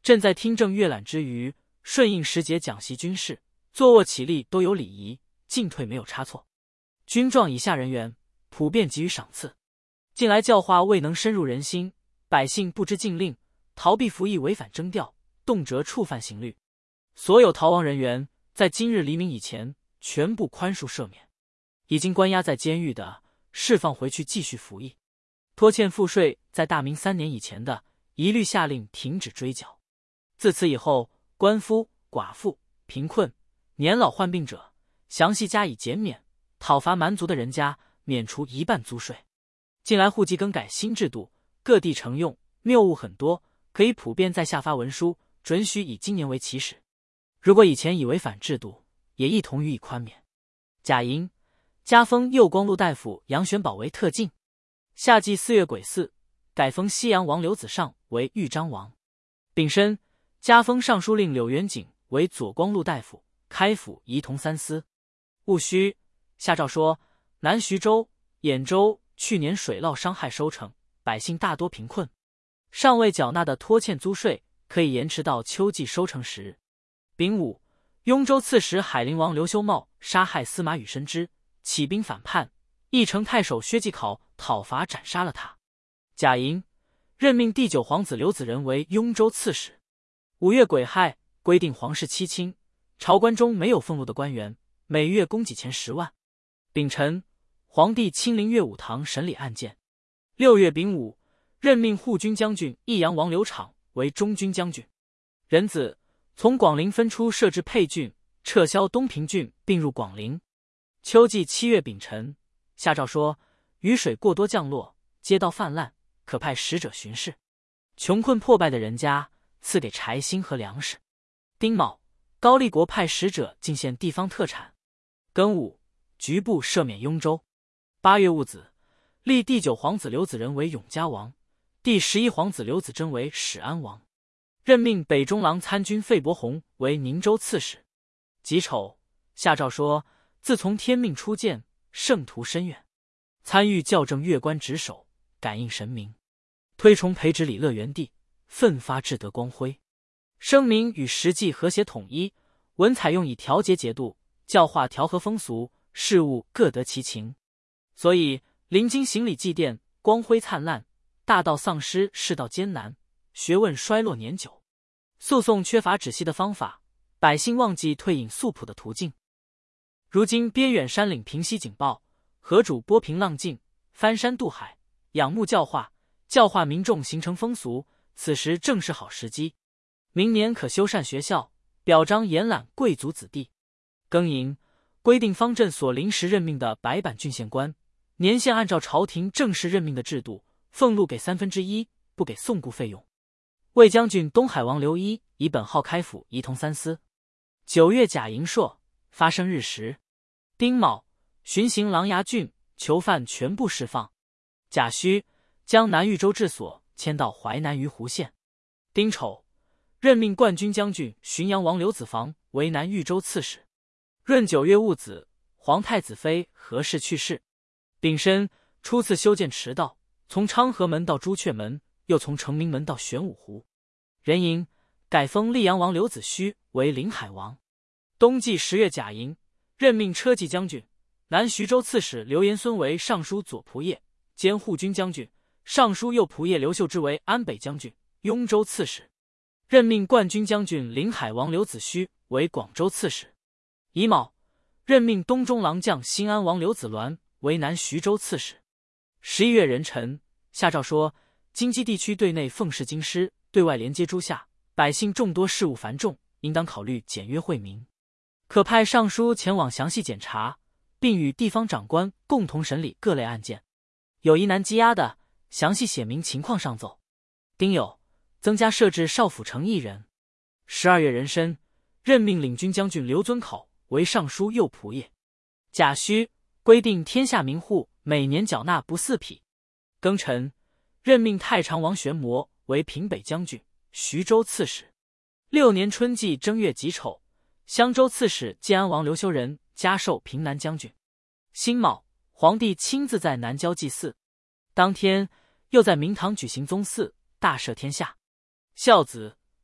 朕在听政阅览之余，顺应时节讲习军事，坐卧起立都有礼仪，进退没有差错。军状以下人员普遍给予赏赐。近来教化未能深入人心，百姓不知禁令，逃避服役，违反征调，动辄触犯刑律。所有逃亡人员在今日黎明以前全部宽恕赦免，已经关押在监狱的释放回去继续服役。拖欠赋税在大明3年以前的，一律下令停止追缴。自此以后，官夫、寡妇、贫困、年老患病者，详细加以减免。讨伐蛮族的人家，免除1半租税。近来户籍更改新制度，各地承用，谬误很多，可以普遍在下发文书，准许以今年为起始。如果以前已违反制度，也一同予以宽免。甲寅，加封右光禄大夫杨玄宝为特进。夏季4月癸巳，改封西阳王刘子尚为豫章王。丙申，加封尚书令柳元景为左光禄大夫，开府仪同3司。戊戌，下诏说南徐州、兖州去年水涝伤害收成，百姓大多贫困，尚未缴纳的拖欠租税可以延迟到秋季收成时日。丙午，雍州刺史海陵王刘修茂杀害司马宇深之，起兵反叛，义城太守薛继考讨伐斩杀了他。甲寅，任命第9皇子刘子仁为雍州刺史。5月癸亥，规定皇室戚亲，朝官中没有俸禄的官员，每月供给钱10万。丙辰，皇帝亲临岳武堂审理案件。6月丙午，任命护军将军益阳王刘昶为中军将军。壬子，从广陵分出设置沛郡，撤销东平郡，并入广陵。秋季7月丙辰，下诏说雨水过多降落，街道泛滥，可派使者巡视。穷困破败的人家，赐给柴薪和粮食。丁卯，高丽国派使者进献地方特产。庚午，局部赦免雍州。8月戊子，立第9皇子刘子仁为永嘉王，第11皇子刘子珍为始安王。任命北中郎参军费伯宏为宁州刺史。己丑，下诏说自从天命初见，圣途深远，参与校正月官职守，感应神明，推崇培植礼乐园地，奋发至德光辉。声明与实际和谐统一，文采用以调节节度，教化调和风俗，事物各得其情。所以临京行礼祭奠，光辉灿烂；大道丧失，世道艰难；学问衰落年久。诉讼缺乏止息的方法，百姓忘记退隐素朴的途径。如今边远山岭平息警报，河主波平浪静，翻山渡海，仰慕教化，教化民众形成风俗，此时正是好时机。明年可修缮学校，表彰延揽贵族子弟。庚寅，规定方镇所临时任命的白板郡县官，年限按照朝廷正式任命的制度，俸禄给1/3，不给送雇费用。魏将军东海王刘一以本号开府仪同3司。9月甲寅朔，发生日时。丁卯，巡行琅琊郡，囚犯全部释放。甲戌，将南豫州治所迁到淮南于湖县。丁丑，任命冠军将军浔阳王刘子房为南豫州刺史。闰9月戊子，皇太子妃何氏去世。丙申，初次修建驰道，从昌河门到朱雀门，又从成明门到玄武湖。壬寅，改封溧阳王刘子虚为临海王。冬季10月甲寅，任命车骑将军、南徐州刺史刘延孙为尚书左仆射兼护军将军，尚书右仆射刘秀之为安北将军、雍州刺史。任命冠军将军临海王刘子虚为广州刺史。乙卯，任命东中郎将新安王刘子鸾为南徐州刺史。11月壬辰，下诏说京畿地区对内奉事京师，对外连接诸夏，百姓众多，事务繁重，应当考虑简约惠民。可派尚书前往详细检查，并与地方长官共同审理各类案件，有疑难积压的，详细写明情况上奏。丁酉，增加设置少府丞1人。12月壬申，任命领军将军刘遵考为尚书右仆射。甲戌，规定天下民户每年缴纳不4匹。庚辰，任命太常王玄谟为平北将军、徐州刺史。6年春季正月己丑，襄州刺史建安王刘修仁加授平南将军。辛卯，皇帝亲自在南郊祭祀，当天又在明堂举行宗祀，大赦天下。孝子、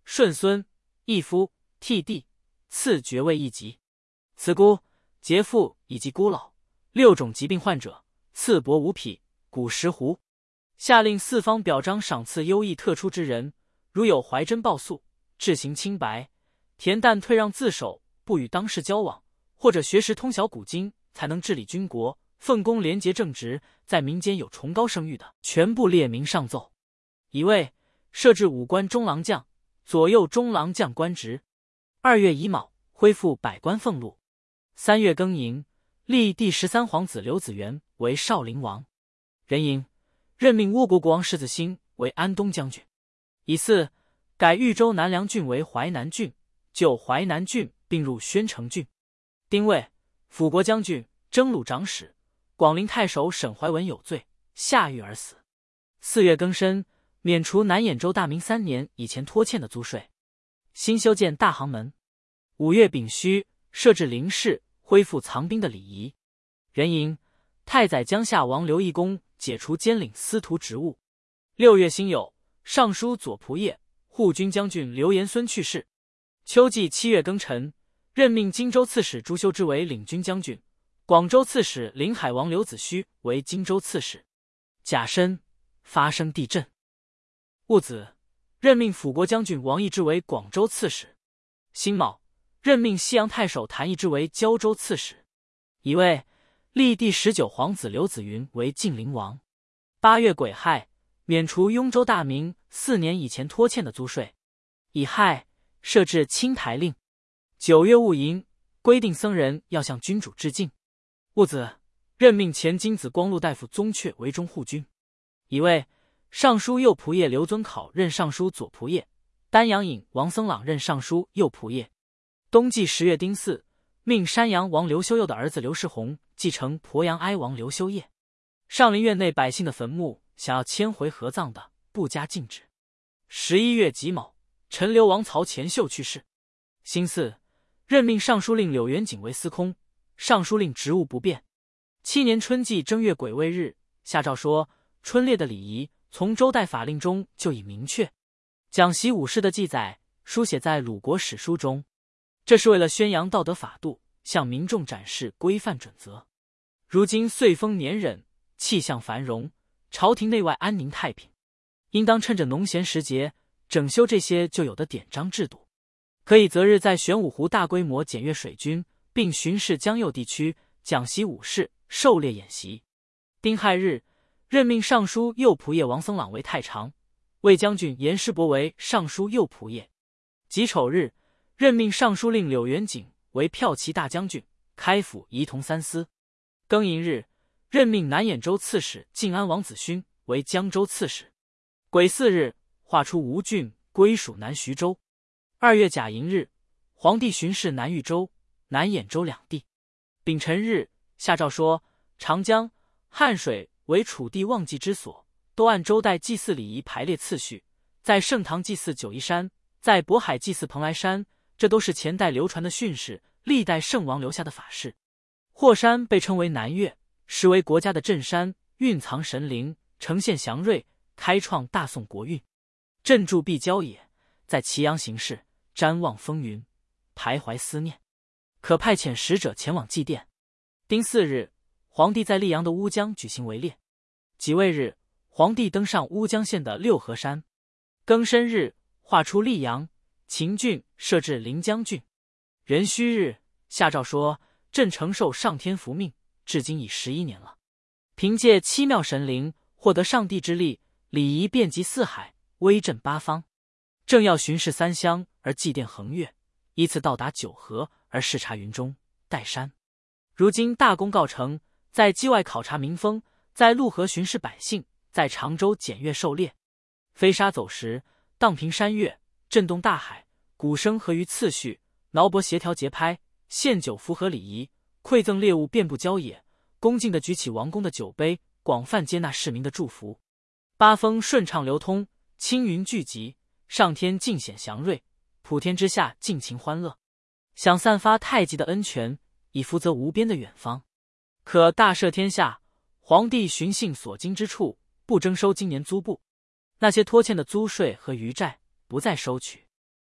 顺孙、义夫、替弟，赐爵位一级。慈姑、节妇以及孤老6种疾病患者，赐帛5匹，谷10斛。下令四方表彰赏赐优异特出之人，如有怀真报诉，志行清白，恬淡退让自守，不与当世交往，或者学识通晓古今，才能治理军国，奉公廉洁正直，在民间有崇高声誉的，全部列名上奏。乙未，设置5官中郎将、左右中郎将官职。2月乙卯，恢复百官俸禄。3月庚寅，立第13皇子刘子元为少陵王。壬寅，任命倭国国王世子兴为安东将军。乙巳，改豫州南梁郡为淮南郡，就淮南郡并入宣城郡。丁未，辅国将军、征虏长史、广陵太守沈怀文有罪，下狱而死。4月庚申，免除南兖州大明3年以前拖欠的租税。新修建大航门。5月丙戌，设置灵士，恢复藏兵的礼仪。壬寅，太宰江夏王刘义公解除监领司徒职务。6月辛酉，尚书左仆射、护军将军刘延孙去世。秋季7月庚辰，任命荆州刺史朱修之为领军将军，广州刺史临海王刘子虚为荆州刺史。甲申，发生地震。戊子，任命辅国将军王义之为广州刺史。辛卯，任命西阳太守谭义之为胶州刺史。乙未，立第19皇子刘子云为晋陵王。8月癸亥，免除雍州大明4年以前拖欠的租税。乙亥，设置清台令。9月戊寅，规定僧人要向君主致敬。戊子，任命前金子光禄大夫宗悫为中护军。乙未，尚书右仆射刘遵考任尚书左仆射，丹阳尹王僧朗任尚书右仆射。冬季10月丁巳，命山阳王刘修佑的儿子刘世宏继承鄱阳哀王刘修业。上林苑内百姓的坟墓想要迁回合葬的，不加禁止。11月己卯，陈留王曹前秀去世。辛巳，任命尚书令柳元景为司空，尚书令职务不变。7年春季正月癸未日，下诏说春列的礼仪从周代法令中就已明确，讲习武士的记载书写在鲁国史书中，这是为了宣扬道德法度，向民众展示规范准则。如今岁丰年荏，气象繁荣，朝廷内外安宁太平，应当趁着农闲时节整修这些就有的典章制度。可以择日在玄武湖大规模检阅水军，并巡视江右地区，讲习武士，狩猎演习。丁亥日，任命尚书右仆射王僧朗为太常，卫将军严师伯为尚书右仆射。己丑日，任命尚书令柳元景为骠骑大将军，开府仪同3司。庚寅日，任命南兖州刺史晋安王子勋为江州刺史。癸巳日，划出吴郡归属南徐州。2月甲寅日，皇帝巡视南豫州、南兖州两地。丙辰日，下诏说长江、汉水为楚地旺祭之所，都按周代祭祀礼仪排列次序，在盛唐祭祀九嶷山，在渤海祭祀蓬莱山，这都是前代流传的训示，历代圣王留下的法事。霍山被称为南岳，实为国家的镇山，蕴藏神灵，呈现祥瑞，开创大宋国运。镇筑必郊野，在祁阳行事，瞻望风云，徘徊思念，可派遣使者前往祭奠。丁巳日，皇帝在溧阳的乌江举行围猎。己未日，皇帝登上乌江县的六合山。庚申日，划出溧阳、秦郡，设置临江郡。壬戌日，下诏说朕承受上天福命，至今已11年了。凭借7妙神灵，获得上帝之力，礼仪遍及四海，威震八方。正要巡视3乡而祭奠衡岳，依次到达九河而视察云中、岱山。如今大功告成，在畿外考察民风，在陆河巡视百姓，在常州检阅狩猎，飞沙走石，荡平山岳，震动大海，鼓声合于次序，挠脖协调节拍，献酒符合礼仪，馈赠猎物遍布郊野，恭敬地举起王公的酒杯，广泛接纳市民的祝福。八风顺畅流通，青云聚集，上天尽显祥瑞，普天之下尽情欢乐，想散发太极的恩泉，以福泽无边的远方。可大赦天下，皇帝寻幸所经之处，不征收今年租布，那些拖欠的租税和余债不再收取。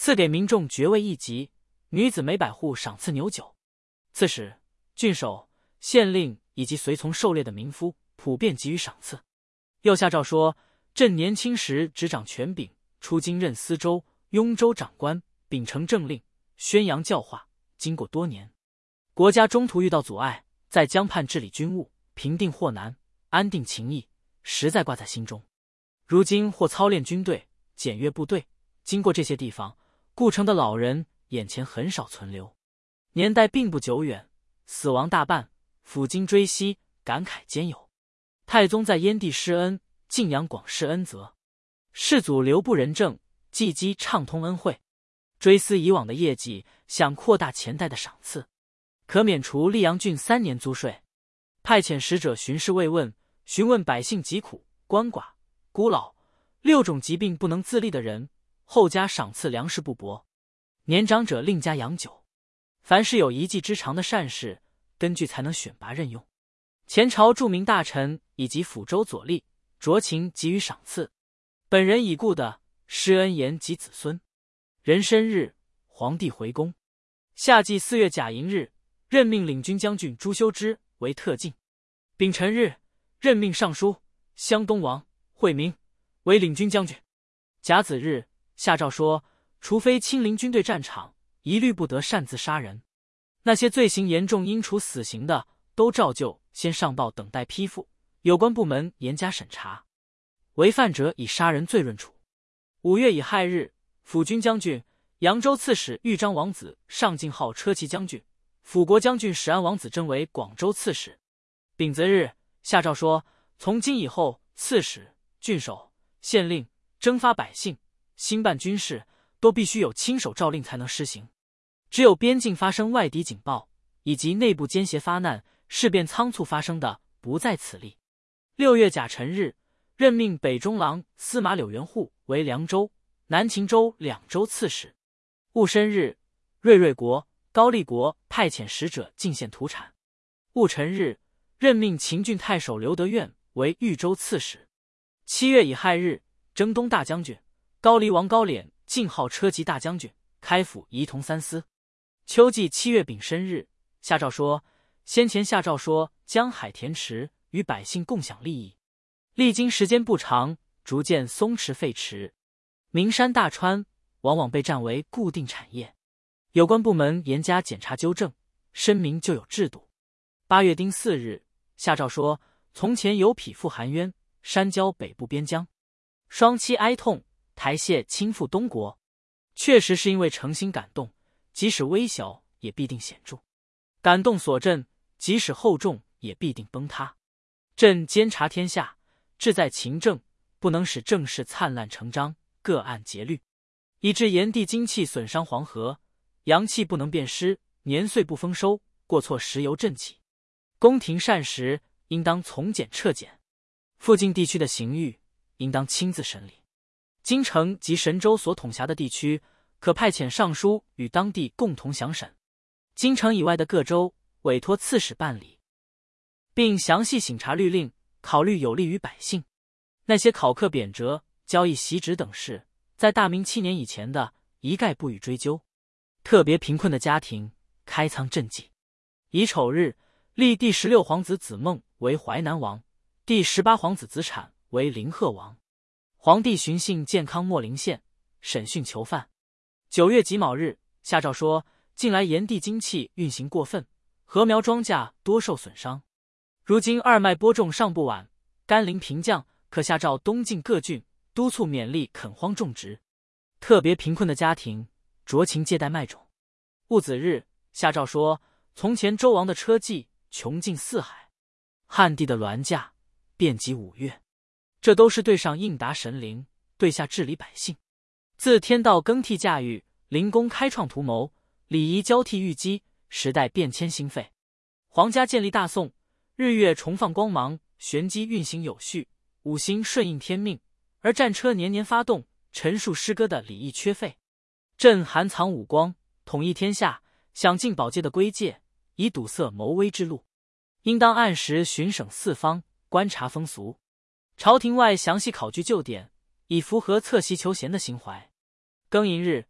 赐给民众爵位一级，女子每100户赏赐牛酒。刺史、郡守、县令以及随从狩猎的民夫普遍给予赏赐。又下诏说，朕年轻时执掌权柄，出京任司州、雍州长官，秉承政令，宣扬教化。经过多年，国家中途遇到阻碍，在江畔治理军务，平定祸难，安定情谊，实在挂在心中。如今或操练军队，检阅部队，经过这些地方，故城的老人眼前很少存留。年代并不久远，死亡大半，抚今追昔，感慨兼有。太宗在燕地施恩，敬仰广施恩泽，世祖留不仁政，济积畅通恩惠。追思以往的业绩，想扩大前代的赏赐，可免除溧阳郡3年租税，派遣使者巡视慰问，询问百姓疾苦、鳏寡、孤老6种疾病不能自立的人，后加赏赐粮食布帛，年长者另加洋酒。凡是有一技之长的善士，根据才能选拔任用。前朝著名大臣以及抚州左吏酌情给予赏赐。本人已故的施恩言及子孙。壬申日，皇帝回宫。夏季4月甲寅日，任命领军将军朱修之为特进。丙辰日，任命尚书湘东王惠明为领军将军。甲子日，下诏说，除非亲临军队战场，一律不得擅自杀人。那些罪行严重应处死刑的，都照旧先上报，等待批复，有关部门严加审查，违犯者以杀人罪论处。5月乙亥日，辅军将军、扬州刺史豫章王子上进号车骑将军，辅国将军史安王子征为广州刺史。丙子日，下诏说，从今以后，刺史、郡守、县令征发百姓、兴办军事，都必须有亲手诏令才能施行。只有边境发生外敌警报，以及内部奸邪发难、事变仓促发生的，不在此例。6月甲辰日，任命北中郎司马柳元户为凉州、南秦州2州刺史。戊申日，瑞国、高丽国派遣使者进献土产。戊辰日，任命秦郡太守刘德愿为豫州刺史。7月乙亥日，征东大将军、高丽王高敛进号车骑大将军，开府仪同3司。秋季7月丙申日，下诏说，先前下诏说江海填池，与百姓共享利益，历经时间不长，逐渐松弛废弛。名山大川往往被占为固定产业，有关部门严加检查纠正，申明就有制度。8月丁巳日，下诏说，从前有匹夫含冤，山郊北部边疆，双妻哀痛，台榭倾覆东国。确实是因为诚心感动，即使微小也必定显著。感动所振，即使厚重也必定崩塌。朕监察天下，志在勤政，不能使政事灿烂成章，各案节律，以致炎帝精气损伤黄河，阳气不能变湿，年岁不丰收，过错时由朕起。宫廷膳食应当从简撤减，附近地区的刑狱应当亲自审理。京城及神州所统辖的地区，可派遣尚书与当地共同详审。京城以外的各州委托刺史办理，并详细审查律令，考虑有利于百姓。那些考克贬谪、交易袭职等事，在大明7年以前的，一概不予追究。特别贫困的家庭，开仓赈济。乙丑日，立第16皇子子孟为淮南王，第18皇子子产为临贺王。皇帝巡幸健康秣陵县，审讯囚犯。9月己卯日，下诏说，近来炎帝精气运行过分，禾苗庄稼多受损伤。如今二麦播种尚不晚，甘霖平降，可下诏东晋各郡督促勉励垦荒种植。特别贫困的家庭，酌情借贷麦种。戊子日，下诏说，从前周王的车骑穷尽四海，汉帝的銮驾遍及5岳，这都是对上应答神灵，对下治理百姓。自天道更替驾驭，灵公开创图谋，礼仪交替预机，时代变迁兴废。皇家建立大宋，日月重放光芒，玄机运行有序，五星顺应天命，而战车年年发动，陈述诗歌的礼义缺废。朕含藏五光，统一天下，想尽宝戒的规戒，以堵塞谋危之路。应当按时巡省四方，观察风俗，朝廷外详细考据旧典，以符合侧席求贤的心怀。庚寅日，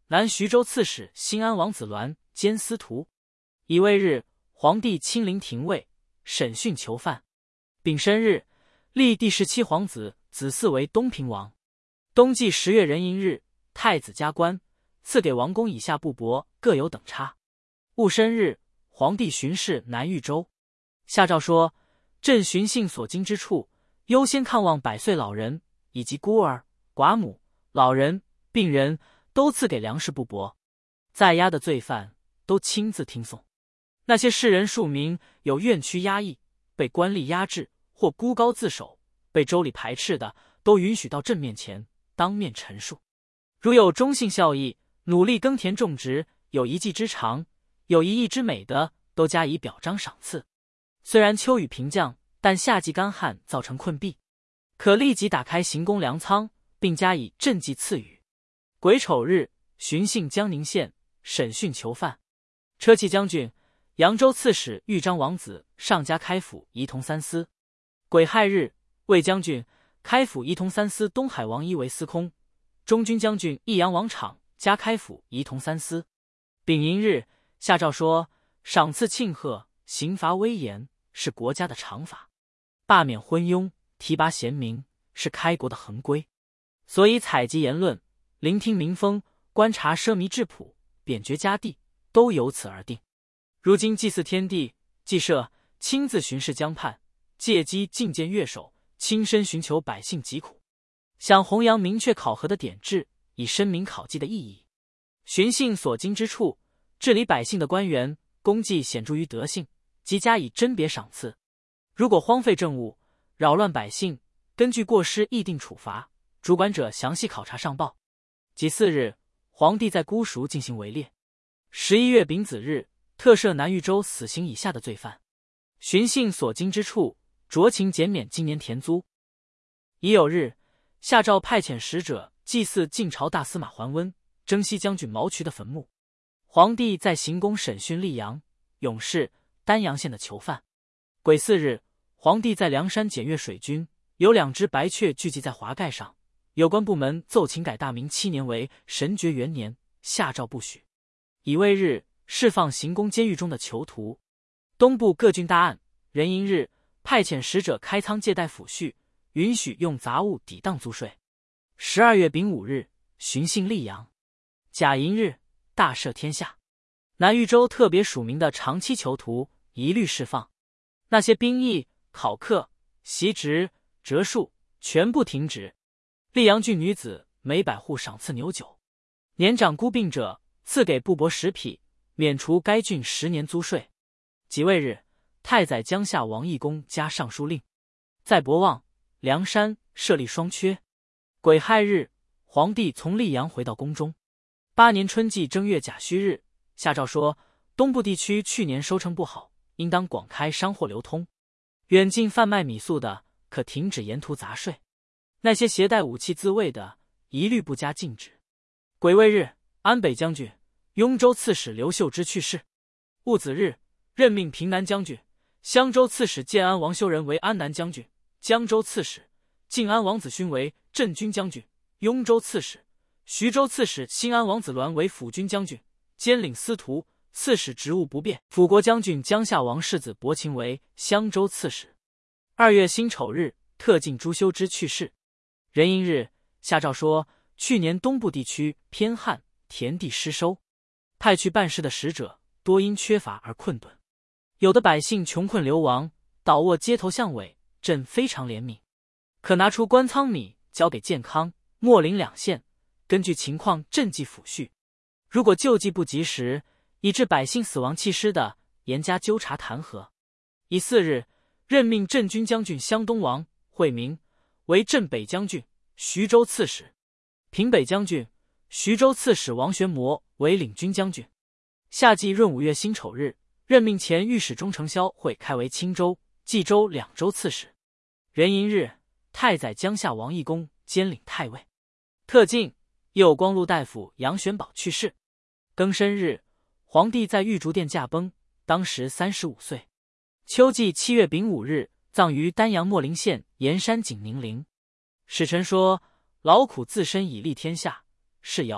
南徐州刺史新安王子鸾兼司徒。乙未日，皇帝亲临廷尉，审讯囚犯。丙申日，立第17皇子子嗣为东平王。冬季10月壬寅日，太子加官，赐给王公以下部伯各有等差。戊申日，皇帝巡视南豫州，下诏说：朕巡幸所经之处，优先看望100岁老人以及孤儿、寡母、老人、病人，都赐给粮食部伯。在押的罪犯都亲自听讼。那些士人庶民有院区压抑、被官吏压制或孤高自守、被州里排斥的，都允许到朕面前当面陈述。如有忠信孝义、努力耕田种植、有一技之长、有一艺之美的，都加以表彰赏赐。虽然秋雨频降，但夏季干旱造成困弊，可立即打开行宫粮仓，并加以赈济赐予。癸丑日，巡幸江宁县，审讯囚犯。车骑将军、扬州刺史豫章王子上加开府仪同三司。癸亥日，卫将军、开府仪同三司东海王一为司空，中军将军益阳王昶加开府仪同三司。丙寅日，下诏说：赏赐庆贺，刑罚威严，是国家的常法；罢免昏庸，提拔贤明，是开国的恒规。所以采集言论，聆听民风，观察奢靡质朴，贬爵嘉地，都由此而定。如今祭祀天地，祭社亲自巡视江畔，借机觐见乐手，亲身寻求百姓疾苦，想弘扬明确考核的典制，以深明考绩的意义。巡幸所经之处，治理百姓的官员，功绩显著于德性，即加以甄别赏赐。如果荒废政务，扰乱百姓，根据过失议定处罚，主管者详细考察上报。己巳日，皇帝在姑熟进行围猎。11月丙子日，特赦南豫州死刑以下的罪犯。巡幸所经之处，酌情减免今年田租。乙酉日，下诏派遣使者祭祀晋朝大司马桓温、征西将军毛渠的坟墓。皇帝在行宫审讯溧阳、永市、丹阳县的囚犯。癸巳日，皇帝在梁山检阅水军，有2只白雀聚集在华盖上，有关部门奏请改大明7年为神爵元年，下诏不许。乙未日，释放行宫监狱中的囚徒。东部各郡大案，壬寅日，派遣使者开仓借贷抚恤，允许用杂物抵当租税。12月丙午日，巡幸溧阳。甲寅日，大赦天下。南豫州特别署名的长期囚徒一律释放，那些兵役、考课、袭职、折戍全部停止。溧阳郡女子每100户赏赐牛酒，年长孤病者赐给部伯10匹，免除该郡10年租税。己未日，太宰江夏王义公加尚书令，在博望、梁山设立双阙。癸亥日，皇帝从溧阳回到宫中。8年春季正月甲戌日，下诏说：东部地区去年收成不好，应当广开商货流通。远近贩卖米粟的，可停止沿途杂税；那些携带武器自卫的，一律不加禁止。癸未日，安北将军、雍州刺史刘秀之去世。戊子日，任命平南将军、襄州刺史建安王修仁为安南将军，江州刺史晋安王子勋为镇军将军，雍州刺史、徐州刺史新安王子鸾为辅军将军，兼领司徒，刺史职务不变。辅国将军江夏王世子伯禽为襄州刺史。2月辛丑日，特进朱修之去世。壬寅日，下诏说：去年东部地区偏旱，田地失收，派去办事的使者多因缺乏而困顿，有的百姓穷困流亡，倒卧街头巷尾，朕非常怜悯，可拿出官仓米交给健康、秣陵2县，根据情况赈济抚恤。如果救济不及时，以致百姓死亡弃尸的，严加纠察弹劾。乙巳日，任命镇军将军湘东王惠明为镇北将军、徐州刺史，平北将军、徐州刺史王玄谟为领军将军。夏季闰5月辛丑日，任命前御史中丞萧会开为青州、冀州2州刺史。壬寅日，太宰江夏王义公兼领太尉。特进右光禄大夫杨玄宝去世。庚申日，皇帝在玉竹殿驾崩，当时35岁。秋季7月丙午日，葬于丹阳秣陵县盐山景宁陵。使臣说：劳苦自身以利天下，是尧、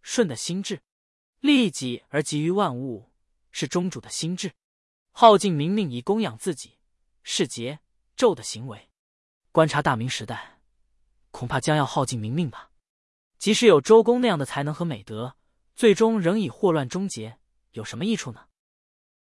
舜的心智。利己而急于万物，是中主的心智。好尽明命以供养自己，是桀纣的行为。观察大明时代，恐怕将要耗尽明命吧。即使有周公那样的才能和美德，最终仍以祸乱终结，有什么益处呢？